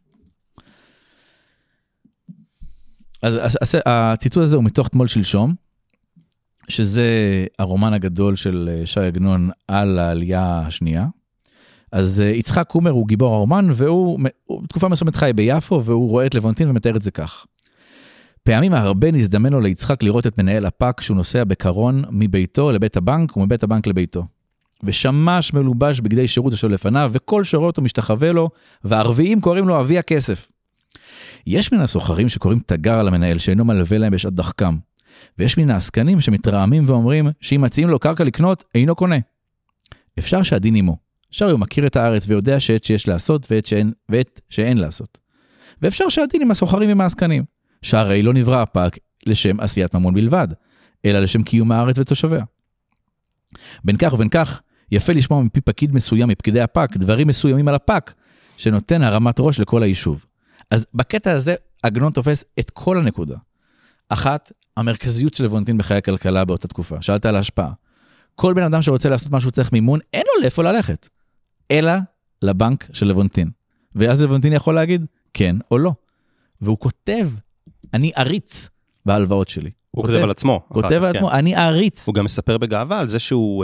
אז הציטוט הזה הוא מתוך תמול שלשום, שזה הרומן הגדול של שי עגנון על העלייה השנייה. אז יצחק קומר הוא גיבור הרומן, והוא בתקופה מסוימת חי ביפו, והוא רואה את לבונטין ומתאר את זה כך. פעמים הרבה נזדמן לו ליצחק לראות את מנהל הפק, שהוא נוסע בקרון מביתו לבית הבנק, ומבית הבנק לביתו. ושמש מלובש בגדי שירות אשר לפניו, וכל שורות הוא משתחווה לו, והערביים קוראים לו אבי הכסף. יש מן הסוחרים שקוראים תגר על המנהל, שאינו מלווה להם בשעת דחקם. ויש מן העסקנים שמתרעמים ואומרים, שאם מציעים לו קרקע לקנות, אינו קונה. אפשר שהדין עמו. אפשר הוא מכיר את הארץ ויודע שאת שיש לעשות ואת שאין, ואת שאין לעשות. ואפשר שהדין עם הסוחרים ועם העסקנים. שהרי לא נברא הפק לשם עשיית ממון בלבד, אלא לשם קיום הארץ ותושביה. בין כך ובין כך, יפה לשמוע מפי פקיד מסוים מפקידי הפק, דברים מסוימים על הפק, שנותן הרמת ראש לכל היישוב. אז בקטע הזה, עגנון תופס את כל הנקודה. אחת, המרכזיות של לבונטין בחיי הכלכלה באותה תקופה. שאלת על ההשפעה. כל בן אדם שרוצה לעשות משהו צריך מימון, אין לו לאיפה ללכת. אלא לבנק של לבונטין. ואז לבונטין יכול להגיד כן או לא. והוא כותב, אני עריץ בהלוואות שלי. הוא כותב על עצמו. הוא כותב על עצמו, אני עריץ. הוא גם מספר בגאווה על זה שהוא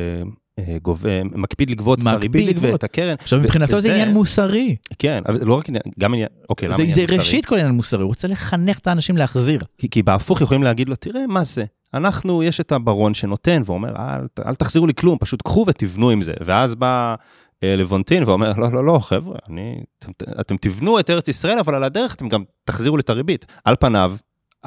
מקפיד לגבות את הריבית ואת הקרן. עכשיו מבחינתו זה עניין מוסרי. כן, לא רק עניין, גם עניין, אוקיי, למה עניין מוסרי? זה ראשית כל עניין מוסרי, הוא רוצה לחנך את האנשים להחזיר. כי בהפוך יכולים להגיד לו, תראה מה זה, אנחנו, יש את הברון שנותן ואומר, אל תחזירו לי כלום, פשוט קחו ותבנו עם זה. ואז בא לבונטין ואומר, לא, לא, לא, חבר'ה, אתם תבנו את ארץ ישראל, אבל על הדרך אתם גם תחזירו לי את הריבית. על פניו,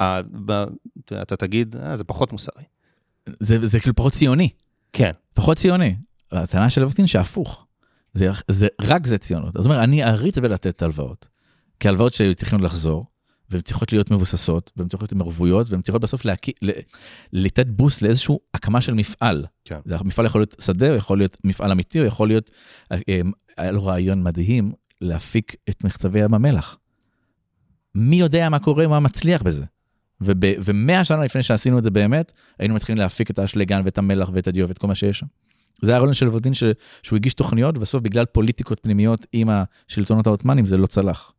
אתה תגיד, זה פחות מוסרי. זה כאילו פחות ציוני. כן. פחות ציוני. הטענה של לבונטין שהפוך. זה, זה, רק זה ציונות. זאת אומרת, אני אריץ ולתת את ההלוואות. כי ההלוואות שהיו צריכים לחזור, והן צריכות להיות מבוססות, והן צריכות להיות מרבויות, והן צריכות בסוף להקי, לתת בוסט לאיזשהו הקמה של מפעל. כן. זה מפעל יכול להיות שדה, יכול להיות מפעל אמיתי, או יכול להיות, היה לו רעיון מדהים, להפיק את מחצבי ים המלח. מי יודע מה קורה, מה מצליח בזה? ומאה שנה לפני שעשינו את זה באמת, היינו מתחילים להפיק את האשלגן ואת המלח ואת הדיו ואת כל מה שיש שם. זה הרעיון של לבונטין שהוא הגיש תוכניות, ובסוף בגלל פוליטיקות פנימיות עם השלטונות העות'מאנים זה לא צלח.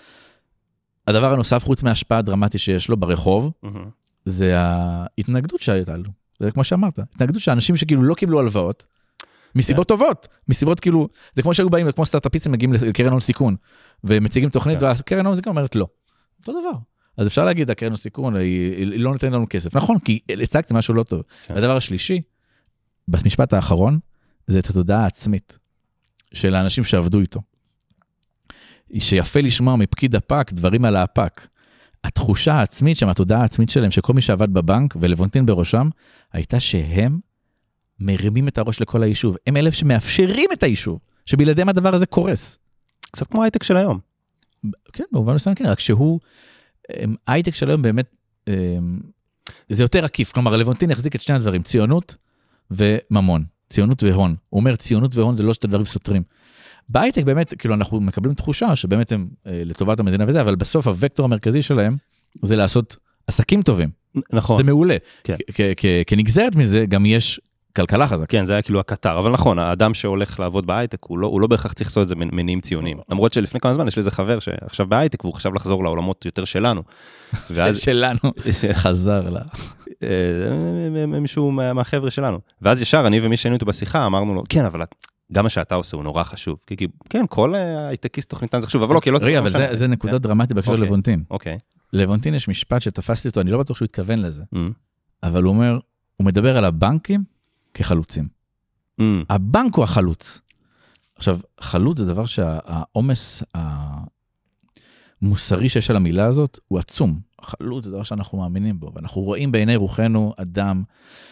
הדבר הנוסף, חוץ מההשפעה הדרמטית שיש לו ברחוב, זה ההתנגדות שהייתה לו. זה כמו שאמרת, התנגדות שאנשים שכאילו לא קיבלו הלוואות, מסיבות טובות, מסיבות כאילו, זה כמו שהיו באים, כמו סטארט-אפיסטים מגיעים לקרן הון סיכון, ומציגים תוכנית, והקרן הון סיכון אומרת לא. אותו דבר. אז אפשר להגיד, הקרן הון סיכון, היא לא נותנת לנו כסף. נכון, כי הצגתי משהו לא טוב. הדבר השלישי, במשפט האחרון, זה את התודעה העצמית של האנשים שעבדו איתו. שיפה לשמוע מפקיד הפק דברים על הפק. התחושה העצמית שם, התודעה העצמית שלהם, שכל מי שעבד בבנק ולוונטין בראשם, הייתה שהם מרימים את הראש לכל היישוב. הם אלה שמאפשרים את היישוב, שבלעדיהם הדבר הזה קורס. קצת כמו הייטק של היום. כן, במובן מסוים, כן, רק שהוא, הייטק של היום באמת, זה יותר עקיף, כלומר, לוונטין החזיק את שני הדברים, ציונות וממון, ציונות והון. הוא אומר, ציונות והון זה לא שתי דברים סותרים. בהייטק באמת, כאילו אנחנו מקבלים תחושה שבאמת הם לטובת המדינה וזה, אבל בסוף הוקטור המרכזי שלהם זה לעשות עסקים טובים. נכון. זה מעולה. כן. כנגזרת מזה גם יש כלכלה חזקה. כן, זה היה כאילו הקטר, אבל נכון, האדם שהולך לעבוד בהייטק, הוא לא, הוא לא בהכרח צריך לעשות את זה מניעים ציוניים. למרות שלפני כמה זמן יש לי איזה חבר שעכשיו בהייטק, והוא חשב לחזור לעולמות יותר שלנו. ואז... שלנו, חזר לה. מישהו מהחבר'ה שלנו. ואז ישר, אני ומי שהיינו איתו בשיחה, אמרנו לו, כן, אבל גם מה שאתה עושה הוא נורא חשוב. כי כן, כל הייטקיסט תוכניתן זה חשוב, אבל לא, כי לא... רגע, אבל זה נקודה דרמטית בהקשר לוונטין. אוקיי. לוונטין יש משפט שתפסתי אותו, אני לא בטוח שהוא התכוון לזה. אבל הוא אומר, הוא מדבר על הבנקים כחלוצים. Mm. הבנק הוא החלוץ. עכשיו, חלוץ זה דבר שהעומס המוסרי שיש על המילה הזאת הוא עצום. חלוץ זה דבר שאנחנו מאמינים בו, ואנחנו רואים בעיני רוחנו אדם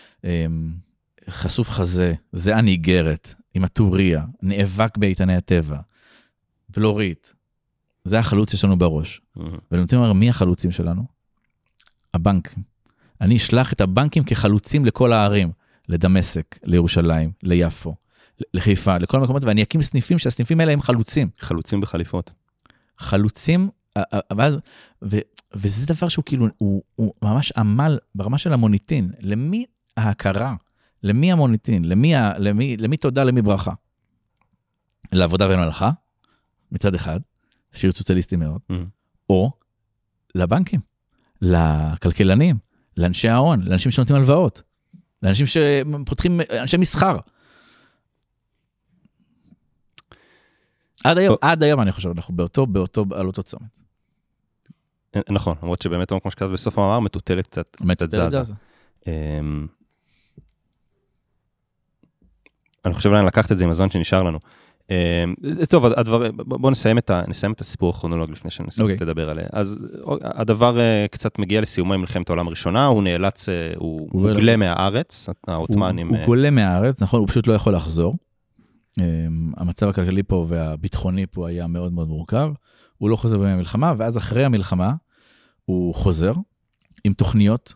חשוף חזה, זהה ניגרת, עם הטוריה, נאבק באיתני הטבע, בלורית. זה החלוץ שיש לנו בראש. Mm-hmm. ולנותנים לומר, מי החלוצים שלנו? הבנקים. אני אשלח את הבנקים כחלוצים לכל הערים. לדמשק, לירושלים, ליפו, לחיפה, לכל המקומות, ואני אקים סניפים, שהסניפים האלה הם חלוצים. חלוצים בחליפות. חלוצים, ואז, ו, וזה דבר שהוא כאילו, הוא, הוא ממש עמל ברמה של המוניטין, למי ההכרה, למי המוניטין, למי, למי, למי תודה, למי ברכה. לעבודה ולמלאכה, מצד אחד, שיר סוציאליסטי מאוד, mm-hmm. או לבנקים, לכלכלנים, לאנשי ההון, לאנשים שנותנים הלוואות. לאנשים שפותחים, אנשי מסחר. עד היום, עד היום אני חושב, אנחנו באותו, באותו, על אותו צומת. נכון, למרות שבאמת, כמו שכתב בסוף המאמר, מטוטלת קצת, קצת זזה. אני חושב שאני לקחת את זה עם הזמן שנשאר לנו. טוב, בואו נסיים את הסיפור הכרונולוגי לפני שננסה לדבר עליה. אז הדבר קצת מגיע לסיומה עם מלחמת העולם הראשונה, הוא נאלץ, הוא מוגלה מהארץ, העות'מאנים. הוא גולה מהארץ, נכון, הוא פשוט לא יכול לחזור. המצב הכלכלי פה והביטחוני פה היה מאוד מאוד מורכב, הוא לא חוזר במלחמה, ואז אחרי המלחמה הוא חוזר עם תוכניות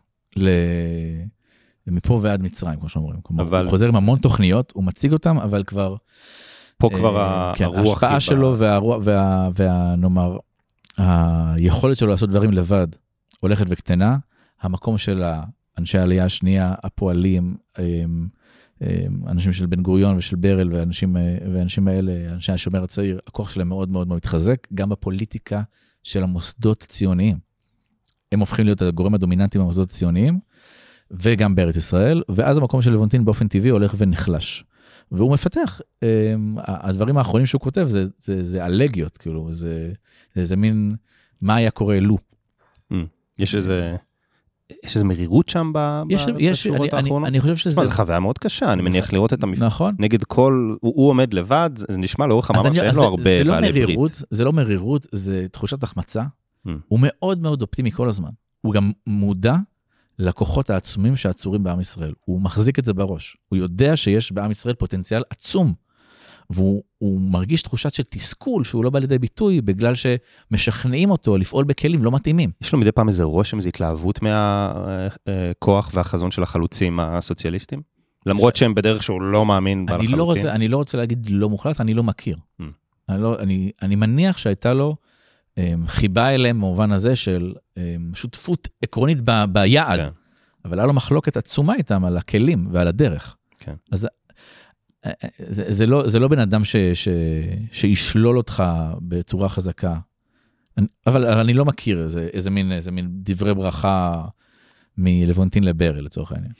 מפה ועד מצרים, כמו שאומרים. הוא חוזר עם המון תוכניות, הוא מציג אותם, אבל כבר... פה כבר הרוח... ההשפעה שלו והנאמר, היכולת שלו לעשות דברים לבד הולכת וקטנה, המקום של אנשי העלייה השנייה, הפועלים, אנשים של בן גוריון ושל ברל ואנשים האלה, אנשי השומר הצעיר, הכוח שלהם מאוד מאוד מאוד מתחזק, גם בפוליטיקה של המוסדות הציוניים. הם הופכים להיות הגורם הדומיננטי במוסדות הציוניים, וגם בארץ ישראל, ואז המקום של לוונטין באופן טבעי הולך ונחלש. והוא מפתח, הדברים האחרונים שהוא כותב, זה, זה, זה אלגיות, כאילו, זה, זה, זה מין, מה היה קורה לו. יש איזה, יש איזה מרירות שם בשורות האחרונות? אני חושב שזה... זה חוויה מאוד קשה, אני מניח לראות את המפעל. נכון. נגד כל, הוא עומד לבד, זה נשמע לאורך המאמר שאין לו הרבה בעלי ברית. זה לא מרירות, זה תחושת החמצה. הוא מאוד מאוד אופטימי כל הזמן. הוא גם מודע לכוחות העצומים שעצורים בעם ישראל. הוא מחזיק את זה בראש. הוא יודע שיש בעם ישראל פוטנציאל עצום, והוא מרגיש תחושת של תסכול, שהוא לא בא לידי ביטוי, בגלל שמשכנעים אותו לפעול בכלים לא מתאימים. יש לו מדי פעם איזה רושם, איזו התלהבות מהכוח והחזון של החלוצים הסוציאליסטים? למרות שהם בדרך שהוא לא מאמין בה לחלוטין. אני לא רוצה להגיד לא מוחלט, אני לא מכיר. אני מניח שהייתה לו חיבה אליהם במובן הזה של שותפות עקרונית ביעד, אבל היה לו מחלוקת עצומה איתם על הכלים ועל הדרך. אז זה, זה לא, זה לא בן אדם ש, ש, שישלול אותך בצורה חזקה. אני, אבל אני לא מכיר איזה, איזה מין, איזה מין דברי ברכה מלוונטין לברל, לצורך העניין.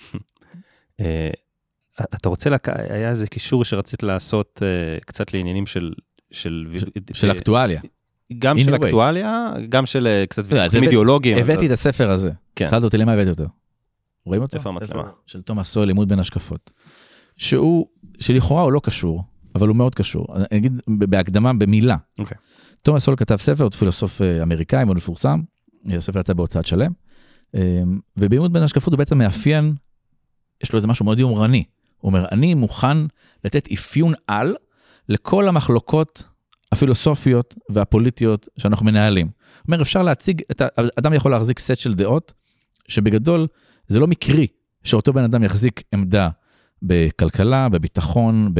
אתה רוצה, היה איזה קישור שרצית לעשות קצת לעניינים של, של, של אקטואליה. גם של אקטואליה, גם של קצת ויכוחים אידיאולוגיים. הבאתי את הספר הזה. שאלת אותי למה הבאתי אותו. רואים אותו? איפה המצלמה? של תומאס סואל, לימוד בין השקפות. שהוא, שלכאורה הוא לא קשור, אבל הוא מאוד קשור. אני אגיד בהקדמה במילה. אוקיי. תומאס סול כתב ספר, הוא פילוסוף אמריקאי, מאוד מפורסם, הספר יצא בהוצאת שלם, ובאימות בין השקפות הוא בעצם מאפיין, יש לו איזה משהו מאוד יומרני, הוא אומר, אני מוכן לתת אפיון על לכל המחלוקות הפילוסופיות והפוליטיות שאנחנו מנהלים. הוא אומר, אפשר להציג, אדם יכול להחזיק סט של דעות, שבגדול זה לא מקרי, שאותו בן אדם יחזיק עמדה בכלכלה, בביטחון,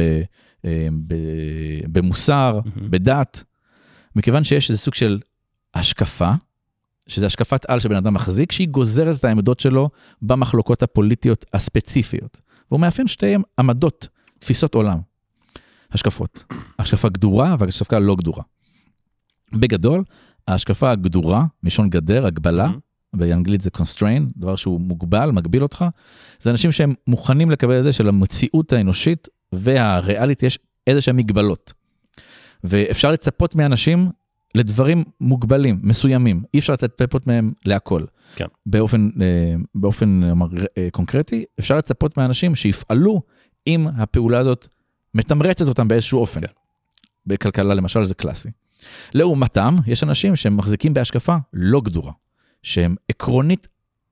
במוסר, בדת, מכיוון שיש איזה סוג של השקפה, שזה השקפת על שבן אדם מחזיק, שהיא גוזרת את העמדות שלו במחלוקות הפוליטיות הספציפיות. והוא מאפיין שתי עמדות, תפיסות עולם, השקפות. השקפה גדורה והשקפה לא גדורה. בגדול, ההשקפה הגדורה, משון גדר, הגבלה, באנגלית זה constraint, דבר שהוא מוגבל, מגביל אותך, זה אנשים שהם מוכנים לקבל את זה של המציאות האנושית והריאלית, יש איזה שהם מגבלות. ואפשר לצפות מאנשים לדברים מוגבלים, מסוימים. אי אפשר לצפות מהם להכל. כן. באופן, באופן קונקרטי, אפשר לצפות מאנשים שיפעלו אם הפעולה הזאת מתמרצת אותם באיזשהו אופן. כן. בכלכלה למשל זה קלאסי. לעומתם, יש אנשים שהם מחזיקים בהשקפה לא גדורה, שהם עקרונית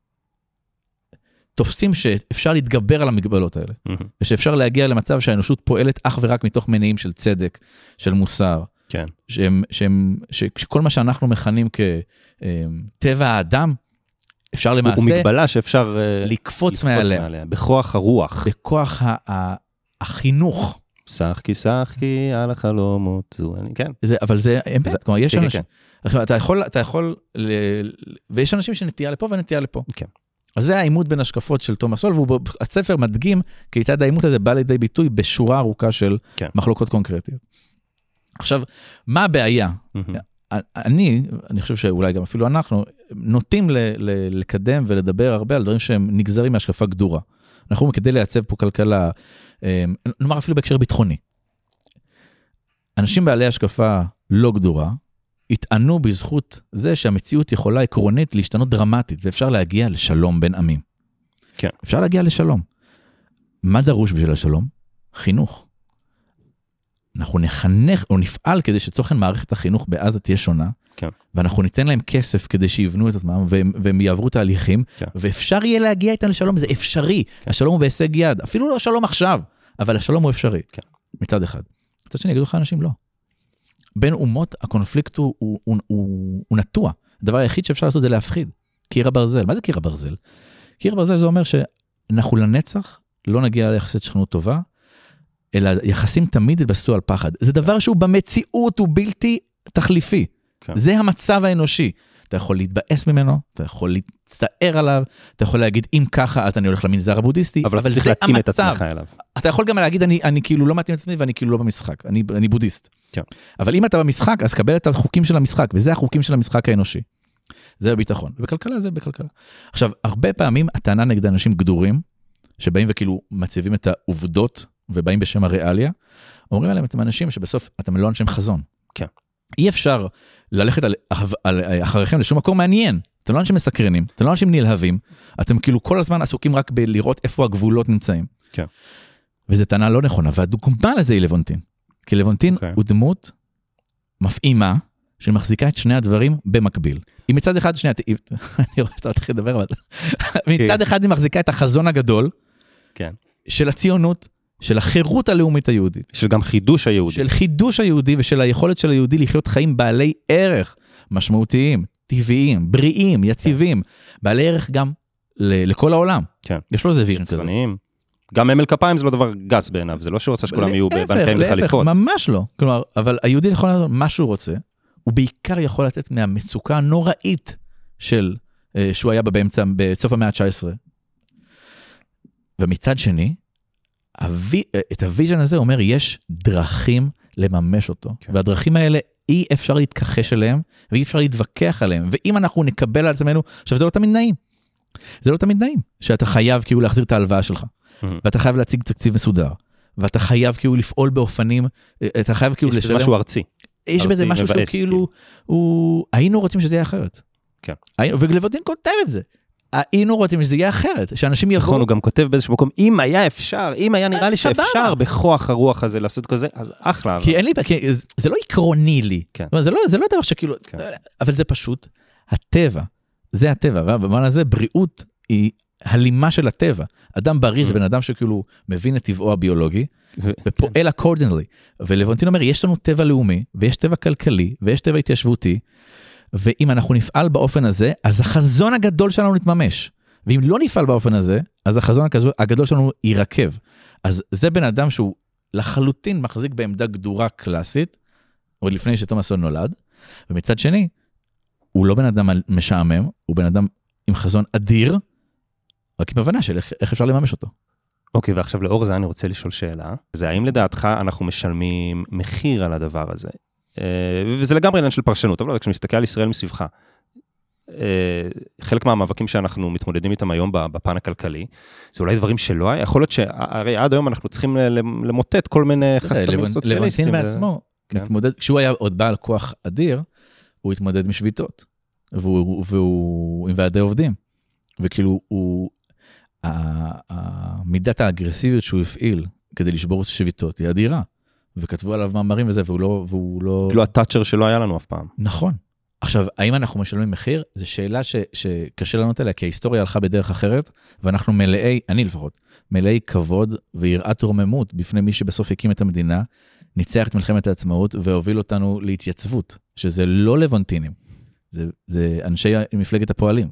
תופסים שאפשר להתגבר על המגבלות האלה, mm-hmm. ושאפשר להגיע למצב שהאנושות פועלת אך ורק מתוך מניעים של צדק, של מוסר, כן. שהם, שהם, שכל מה שאנחנו מכנים כטבע האדם, אפשר למעשה... הוא מגבלה שאפשר לקפוץ מעליה. מעליה, בכוח הרוח. בכוח ה- החינוך. שחקי, שחקי, על החלומות, כן. זה, אבל זה אמת, זה, כלומר, יש כן, אנשים... כן. אתה יכול, אתה יכול, ל... ויש אנשים שנטייה לפה ונטייה לפה. כן. אז זה העימות בין השקפות של תומאס סול, והספר מדגים כיצד העימות הזה בא לידי ביטוי בשורה ארוכה של כן. מחלוקות קונקרטיות. עכשיו, מה הבעיה? Mm-hmm. אני, אני חושב שאולי גם אפילו אנחנו, נוטים ל- ל- לקדם ולדבר הרבה על דברים שהם נגזרים מהשקפה גדורה. אנחנו כדי לייצב פה כלכלה, נאמר אפילו בהקשר ביטחוני. אנשים בעלי השקפה לא גדורה, התענו בזכות זה שהמציאות יכולה עקרונית להשתנות דרמטית, ואפשר להגיע לשלום בין עמים. כן. אפשר להגיע לשלום. מה דרוש בשביל השלום? חינוך. אנחנו נחנך או נפעל כדי שתוכן מערכת החינוך בעזה תהיה שונה, כן. ואנחנו ניתן להם כסף כדי שיבנו את עצמם, והם, והם יעברו תהליכים, כן. ואפשר יהיה להגיע איתן לשלום, זה אפשרי. כן. השלום הוא בהישג יד, אפילו לא השלום עכשיו, אבל השלום הוא אפשרי. כן. מצד אחד. מצד שני, יגידו לך אנשים לא. בין אומות, הקונפליקט הוא, הוא, הוא, הוא, הוא נטוע. הדבר היחיד שאפשר לעשות זה להפחיד. קיר הברזל. מה זה קיר הברזל? קיר הברזל זה אומר שאנחנו לנצח לא נגיע ליחסית שכנות טובה, אלא יחסים תמיד יתבססו על פחד. זה דבר שהוא במציאות הוא בלתי תחליפי. כן. זה המצב האנושי. אתה יכול להתבאס ממנו, אתה יכול להצטער עליו, אתה יכול להגיד, אם ככה, אז אני הולך למנזר הבודיסטי, אבל, אבל זה המצב. את עצמך אליו. אתה יכול גם להגיד, אני, אני כאילו לא מתאים את עצמי, ואני כאילו לא במשחק, אני, אני בודיסט. כן. אבל אם אתה במשחק, אז קבל את החוקים של המשחק, וזה החוקים של המשחק האנושי. זה הביטחון. ובכלכלה זה בכלכלה. עכשיו, הרבה פעמים הטענה נגד אנשים גדורים, שבאים וכאילו מציבים את העובדות, ובאים בשם הריאליה, אומרים עליהם, אתם אנשים שבסוף אתם לא אנשים חזון. כן. אי אפשר ללכת על, על, אחריכם לשום מקום מעניין. אתם לא אנשים מסקרנים, אתם לא אנשים נלהבים, אתם כאילו כל הזמן עסוקים רק בלראות איפה הגבולות נמצאים. כן. וזו טענה לא נכונה, והדוגמה לזה היא לבונטין. כי לבונטין okay. הוא דמות מפעימה, שמחזיקה את שני הדברים במקביל. היא מצד אחד, שנייה, אני רואה שאתה מתחיל לדבר, אבל מצד אחד היא מחזיקה את החזון הגדול, כן. של הציונות, של החירות הלאומית היהודית. של גם חידוש היהודי. של חידוש היהודי ושל היכולת של היהודי לחיות חיים בעלי ערך, משמעותיים, טבעיים, בריאים, יציבים, בעלי ערך גם לכל העולם. כן. יש לו איזה ויז'ן כזה. גם ממל כפיים זה לא דבר גס בעיניו, זה לא שהוא רוצה שכולם יהיו בבנקאים לחליפות. ממש לא. כלומר, אבל היהודי יכול לעשות מה שהוא רוצה, הוא בעיקר יכול לצאת מהמצוקה הנוראית של, שהוא היה באמצע, בסוף המאה ה-תשע עשרה. ומצד שני, את הוויז'ן הזה אומר, יש דרכים לממש אותו. והדרכים האלה, אי אפשר להתכחש אליהם, ואי אפשר להתווכח עליהם. ואם אנחנו נקבל על עצמנו, עכשיו זה לא תמיד נעים. זה לא תמיד נעים, שאתה חייב כאילו להחזיר את ההלוואה שלך. ואתה חייב להציג תקציב מסודר. ואתה חייב כאילו לפעול באופנים, אתה חייב כאילו לשלם. יש בזה משהו ארצי. יש בזה משהו שהוא כאילו, היינו רוצים שזה יהיה אחרת. כן. ולבונטין כותב את זה. היינו רוצים שזה יהיה אחרת, שאנשים יבואו... נכון, הוא גם כותב באיזשהו מקום, אם היה אפשר, אם היה נראה לי שאפשר בכוח הרוח הזה לעשות כזה, אז אחלה. כי אין לי, כי זה לא עקרוני לי. זה לא, זה לא דבר שכאילו, אבל זה פשוט הטבע. זה הטבע, ובמובן הזה בריאות היא הלימה של הטבע. אדם בריא זה בן אדם שכאילו מבין את טבעו הביולוגי, ופועל accordingly. ולוונטין אומר, יש לנו טבע לאומי, ויש טבע כלכלי, ויש טבע התיישבותי, ואם אנחנו נפעל באופן הזה, אז החזון הגדול שלנו נתממש. ואם לא נפעל באופן הזה, אז החזון הגדול שלנו יירקב. אז זה בן אדם שהוא לחלוטין מחזיק בעמדה גדורה קלאסית, עוד לפני שתומאסון נולד, ומצד שני, הוא לא בן אדם משעמם, הוא בן אדם עם חזון אדיר, רק עם הבנה של איך, איך אפשר לממש אותו. אוקיי, ועכשיו לאור זה אני רוצה לשאול שאלה, זה האם לדעתך אנחנו משלמים מחיר על הדבר הזה? וזה לגמרי עניין של פרשנות, אבל כשמסתכל על ישראל מסביבך, חלק מהמאבקים שאנחנו מתמודדים איתם היום בפן הכלכלי, זה אולי דברים שלא היה, יכול להיות שהרי עד היום אנחנו צריכים למוטט כל מיני חסמים סוציאליסטים. לוונטין בעצמו, מתמודד, כשהוא היה עוד בעל כוח אדיר, הוא התמודד משביתות, והוא עם ועדי עובדים, וכאילו הוא, מידת האגרסיביות שהוא הפעיל כדי לשבור את השביתות היא אדירה, וכתבו עליו מאמרים וזה, והוא לא, והוא לא... כאילו הטאצ'ר שלא היה לנו אף פעם. נכון. עכשיו, האם אנחנו משלמים מחיר? זו שאלה ש, שקשה לענות עליה, כי ההיסטוריה הלכה בדרך אחרת, ואנחנו מלאי, אני לפחות, מלאי כבוד ויראת רוממות בפני מי שבסוף הקים את המדינה, ניצח את מלחמת העצמאות, והוביל אותנו להתייצבות, שזה לא לבנטינים, זה, זה אנשי מפלגת הפועלים.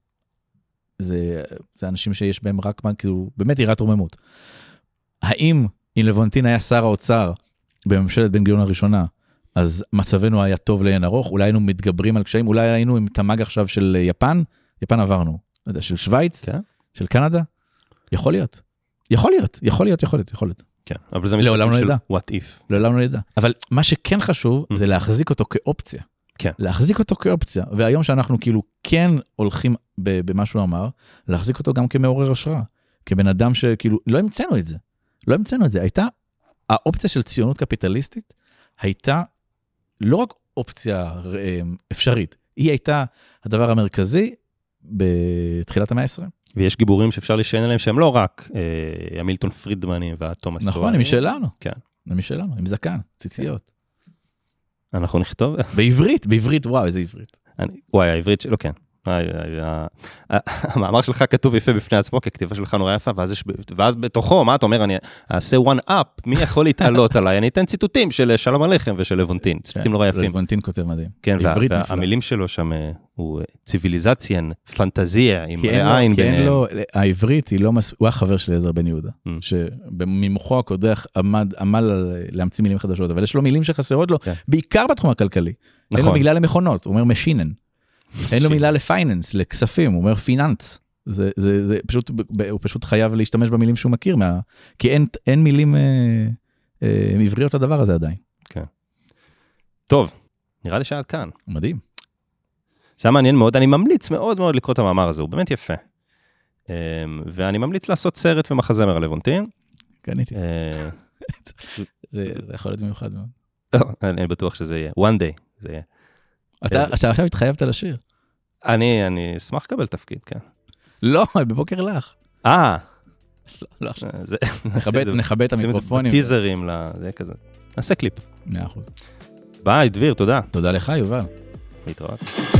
זה, זה אנשים שיש בהם רק, כאילו, באמת יראת רוממות. האם אם לבנטין היה שר האוצר בממשלת בן גוריון הראשונה, אז מצבנו היה טוב לאין ארוך, אולי היינו מתגברים על קשיים, אולי היינו עם תמ"ג עכשיו של יפן, יפן עברנו, לא יודע, של שוויץ, כן. של קנדה, יכול להיות, יכול להיות, יכול להיות, יכול להיות, יכול להיות. כן, אבל זה מסוים של what if. לעולם לא ידע. אבל מה שכן חשוב, זה להחזיק אותו כאופציה. כן. להחזיק אותו כאופציה, והיום שאנחנו כאילו כן הולכים במה שהוא אמר, להחזיק אותו גם כמעורר השראה, כבן אדם שכאילו, לא המצאנו את זה, לא המצאנו את זה, הייתה, האופציה של ציונות קפיטליסטית, הייתה לא רק אופציה אפשרית, היא הייתה הדבר המרכזי בתחילת המאה ה-עשרים. ויש גיבורים שאפשר להישען עליהם שהם לא רק אה, המילטון פרידמנים והתומאס סואל. נכון, הם משלנו. כן. הם משלנו, עם זקן, ציציות. אנחנו נכתוב. בעברית, בעברית, וואו, איזה עברית. אני, וואי, העברית שלו, כן. המאמר שלך כתוב יפה בפני עצמו, כי הכתיבה שלך נורא יפה, ואז, ואז בתוכו, מה אתה אומר, אני אעשה one up, מי יכול להתעלות עליי? אני אתן ציטוטים של שלום עליכם ושל לבנטין, ציטוטים נורא יפים. לבנטין כותב מדהים. כן, והמילים שלו שם הוא ציוויליזציין, פנטזיה, עם עין ביניהם. העברית היא לא, הוא החבר של עזר בן יהודה, שממוחו הקודח עמל להמציא מילים חדשות, אבל יש לו מילים שחסרות לו, בעיקר בתחום הכלכלי. אין לו מילה למכונות, הוא אומר משינן. אין לו מילה לפייננס, לכספים, הוא אומר פיננס. זה, זה, זה פשוט, הוא פשוט חייב להשתמש במילים שהוא מכיר, מה, כי אין, אין מילים אה, אה, עבריות לדבר הזה עדיין. כן. טוב, נראה לי שעד כאן. מדהים. זה מעניין מאוד, אני ממליץ מאוד מאוד לקרוא את המאמר הזה, הוא באמת יפה. אה, ואני ממליץ לעשות סרט ומחזמר על לבנטין. קניתי. אה, זה, זה יכול להיות מיוחד מאוד. אני בטוח שזה יהיה, one day זה יהיה. אתה עכשיו התחייבת לשיר. אני, אני אשמח לקבל תפקיד, כן. לא, בבוקר לך. אה. לא, עכשיו. נכבד את המיקרופונים. טיזרים, זה כזה. נעשה קליפ. מאה אחוז. ביי, דביר, תודה. תודה לך, יובל. להתראות.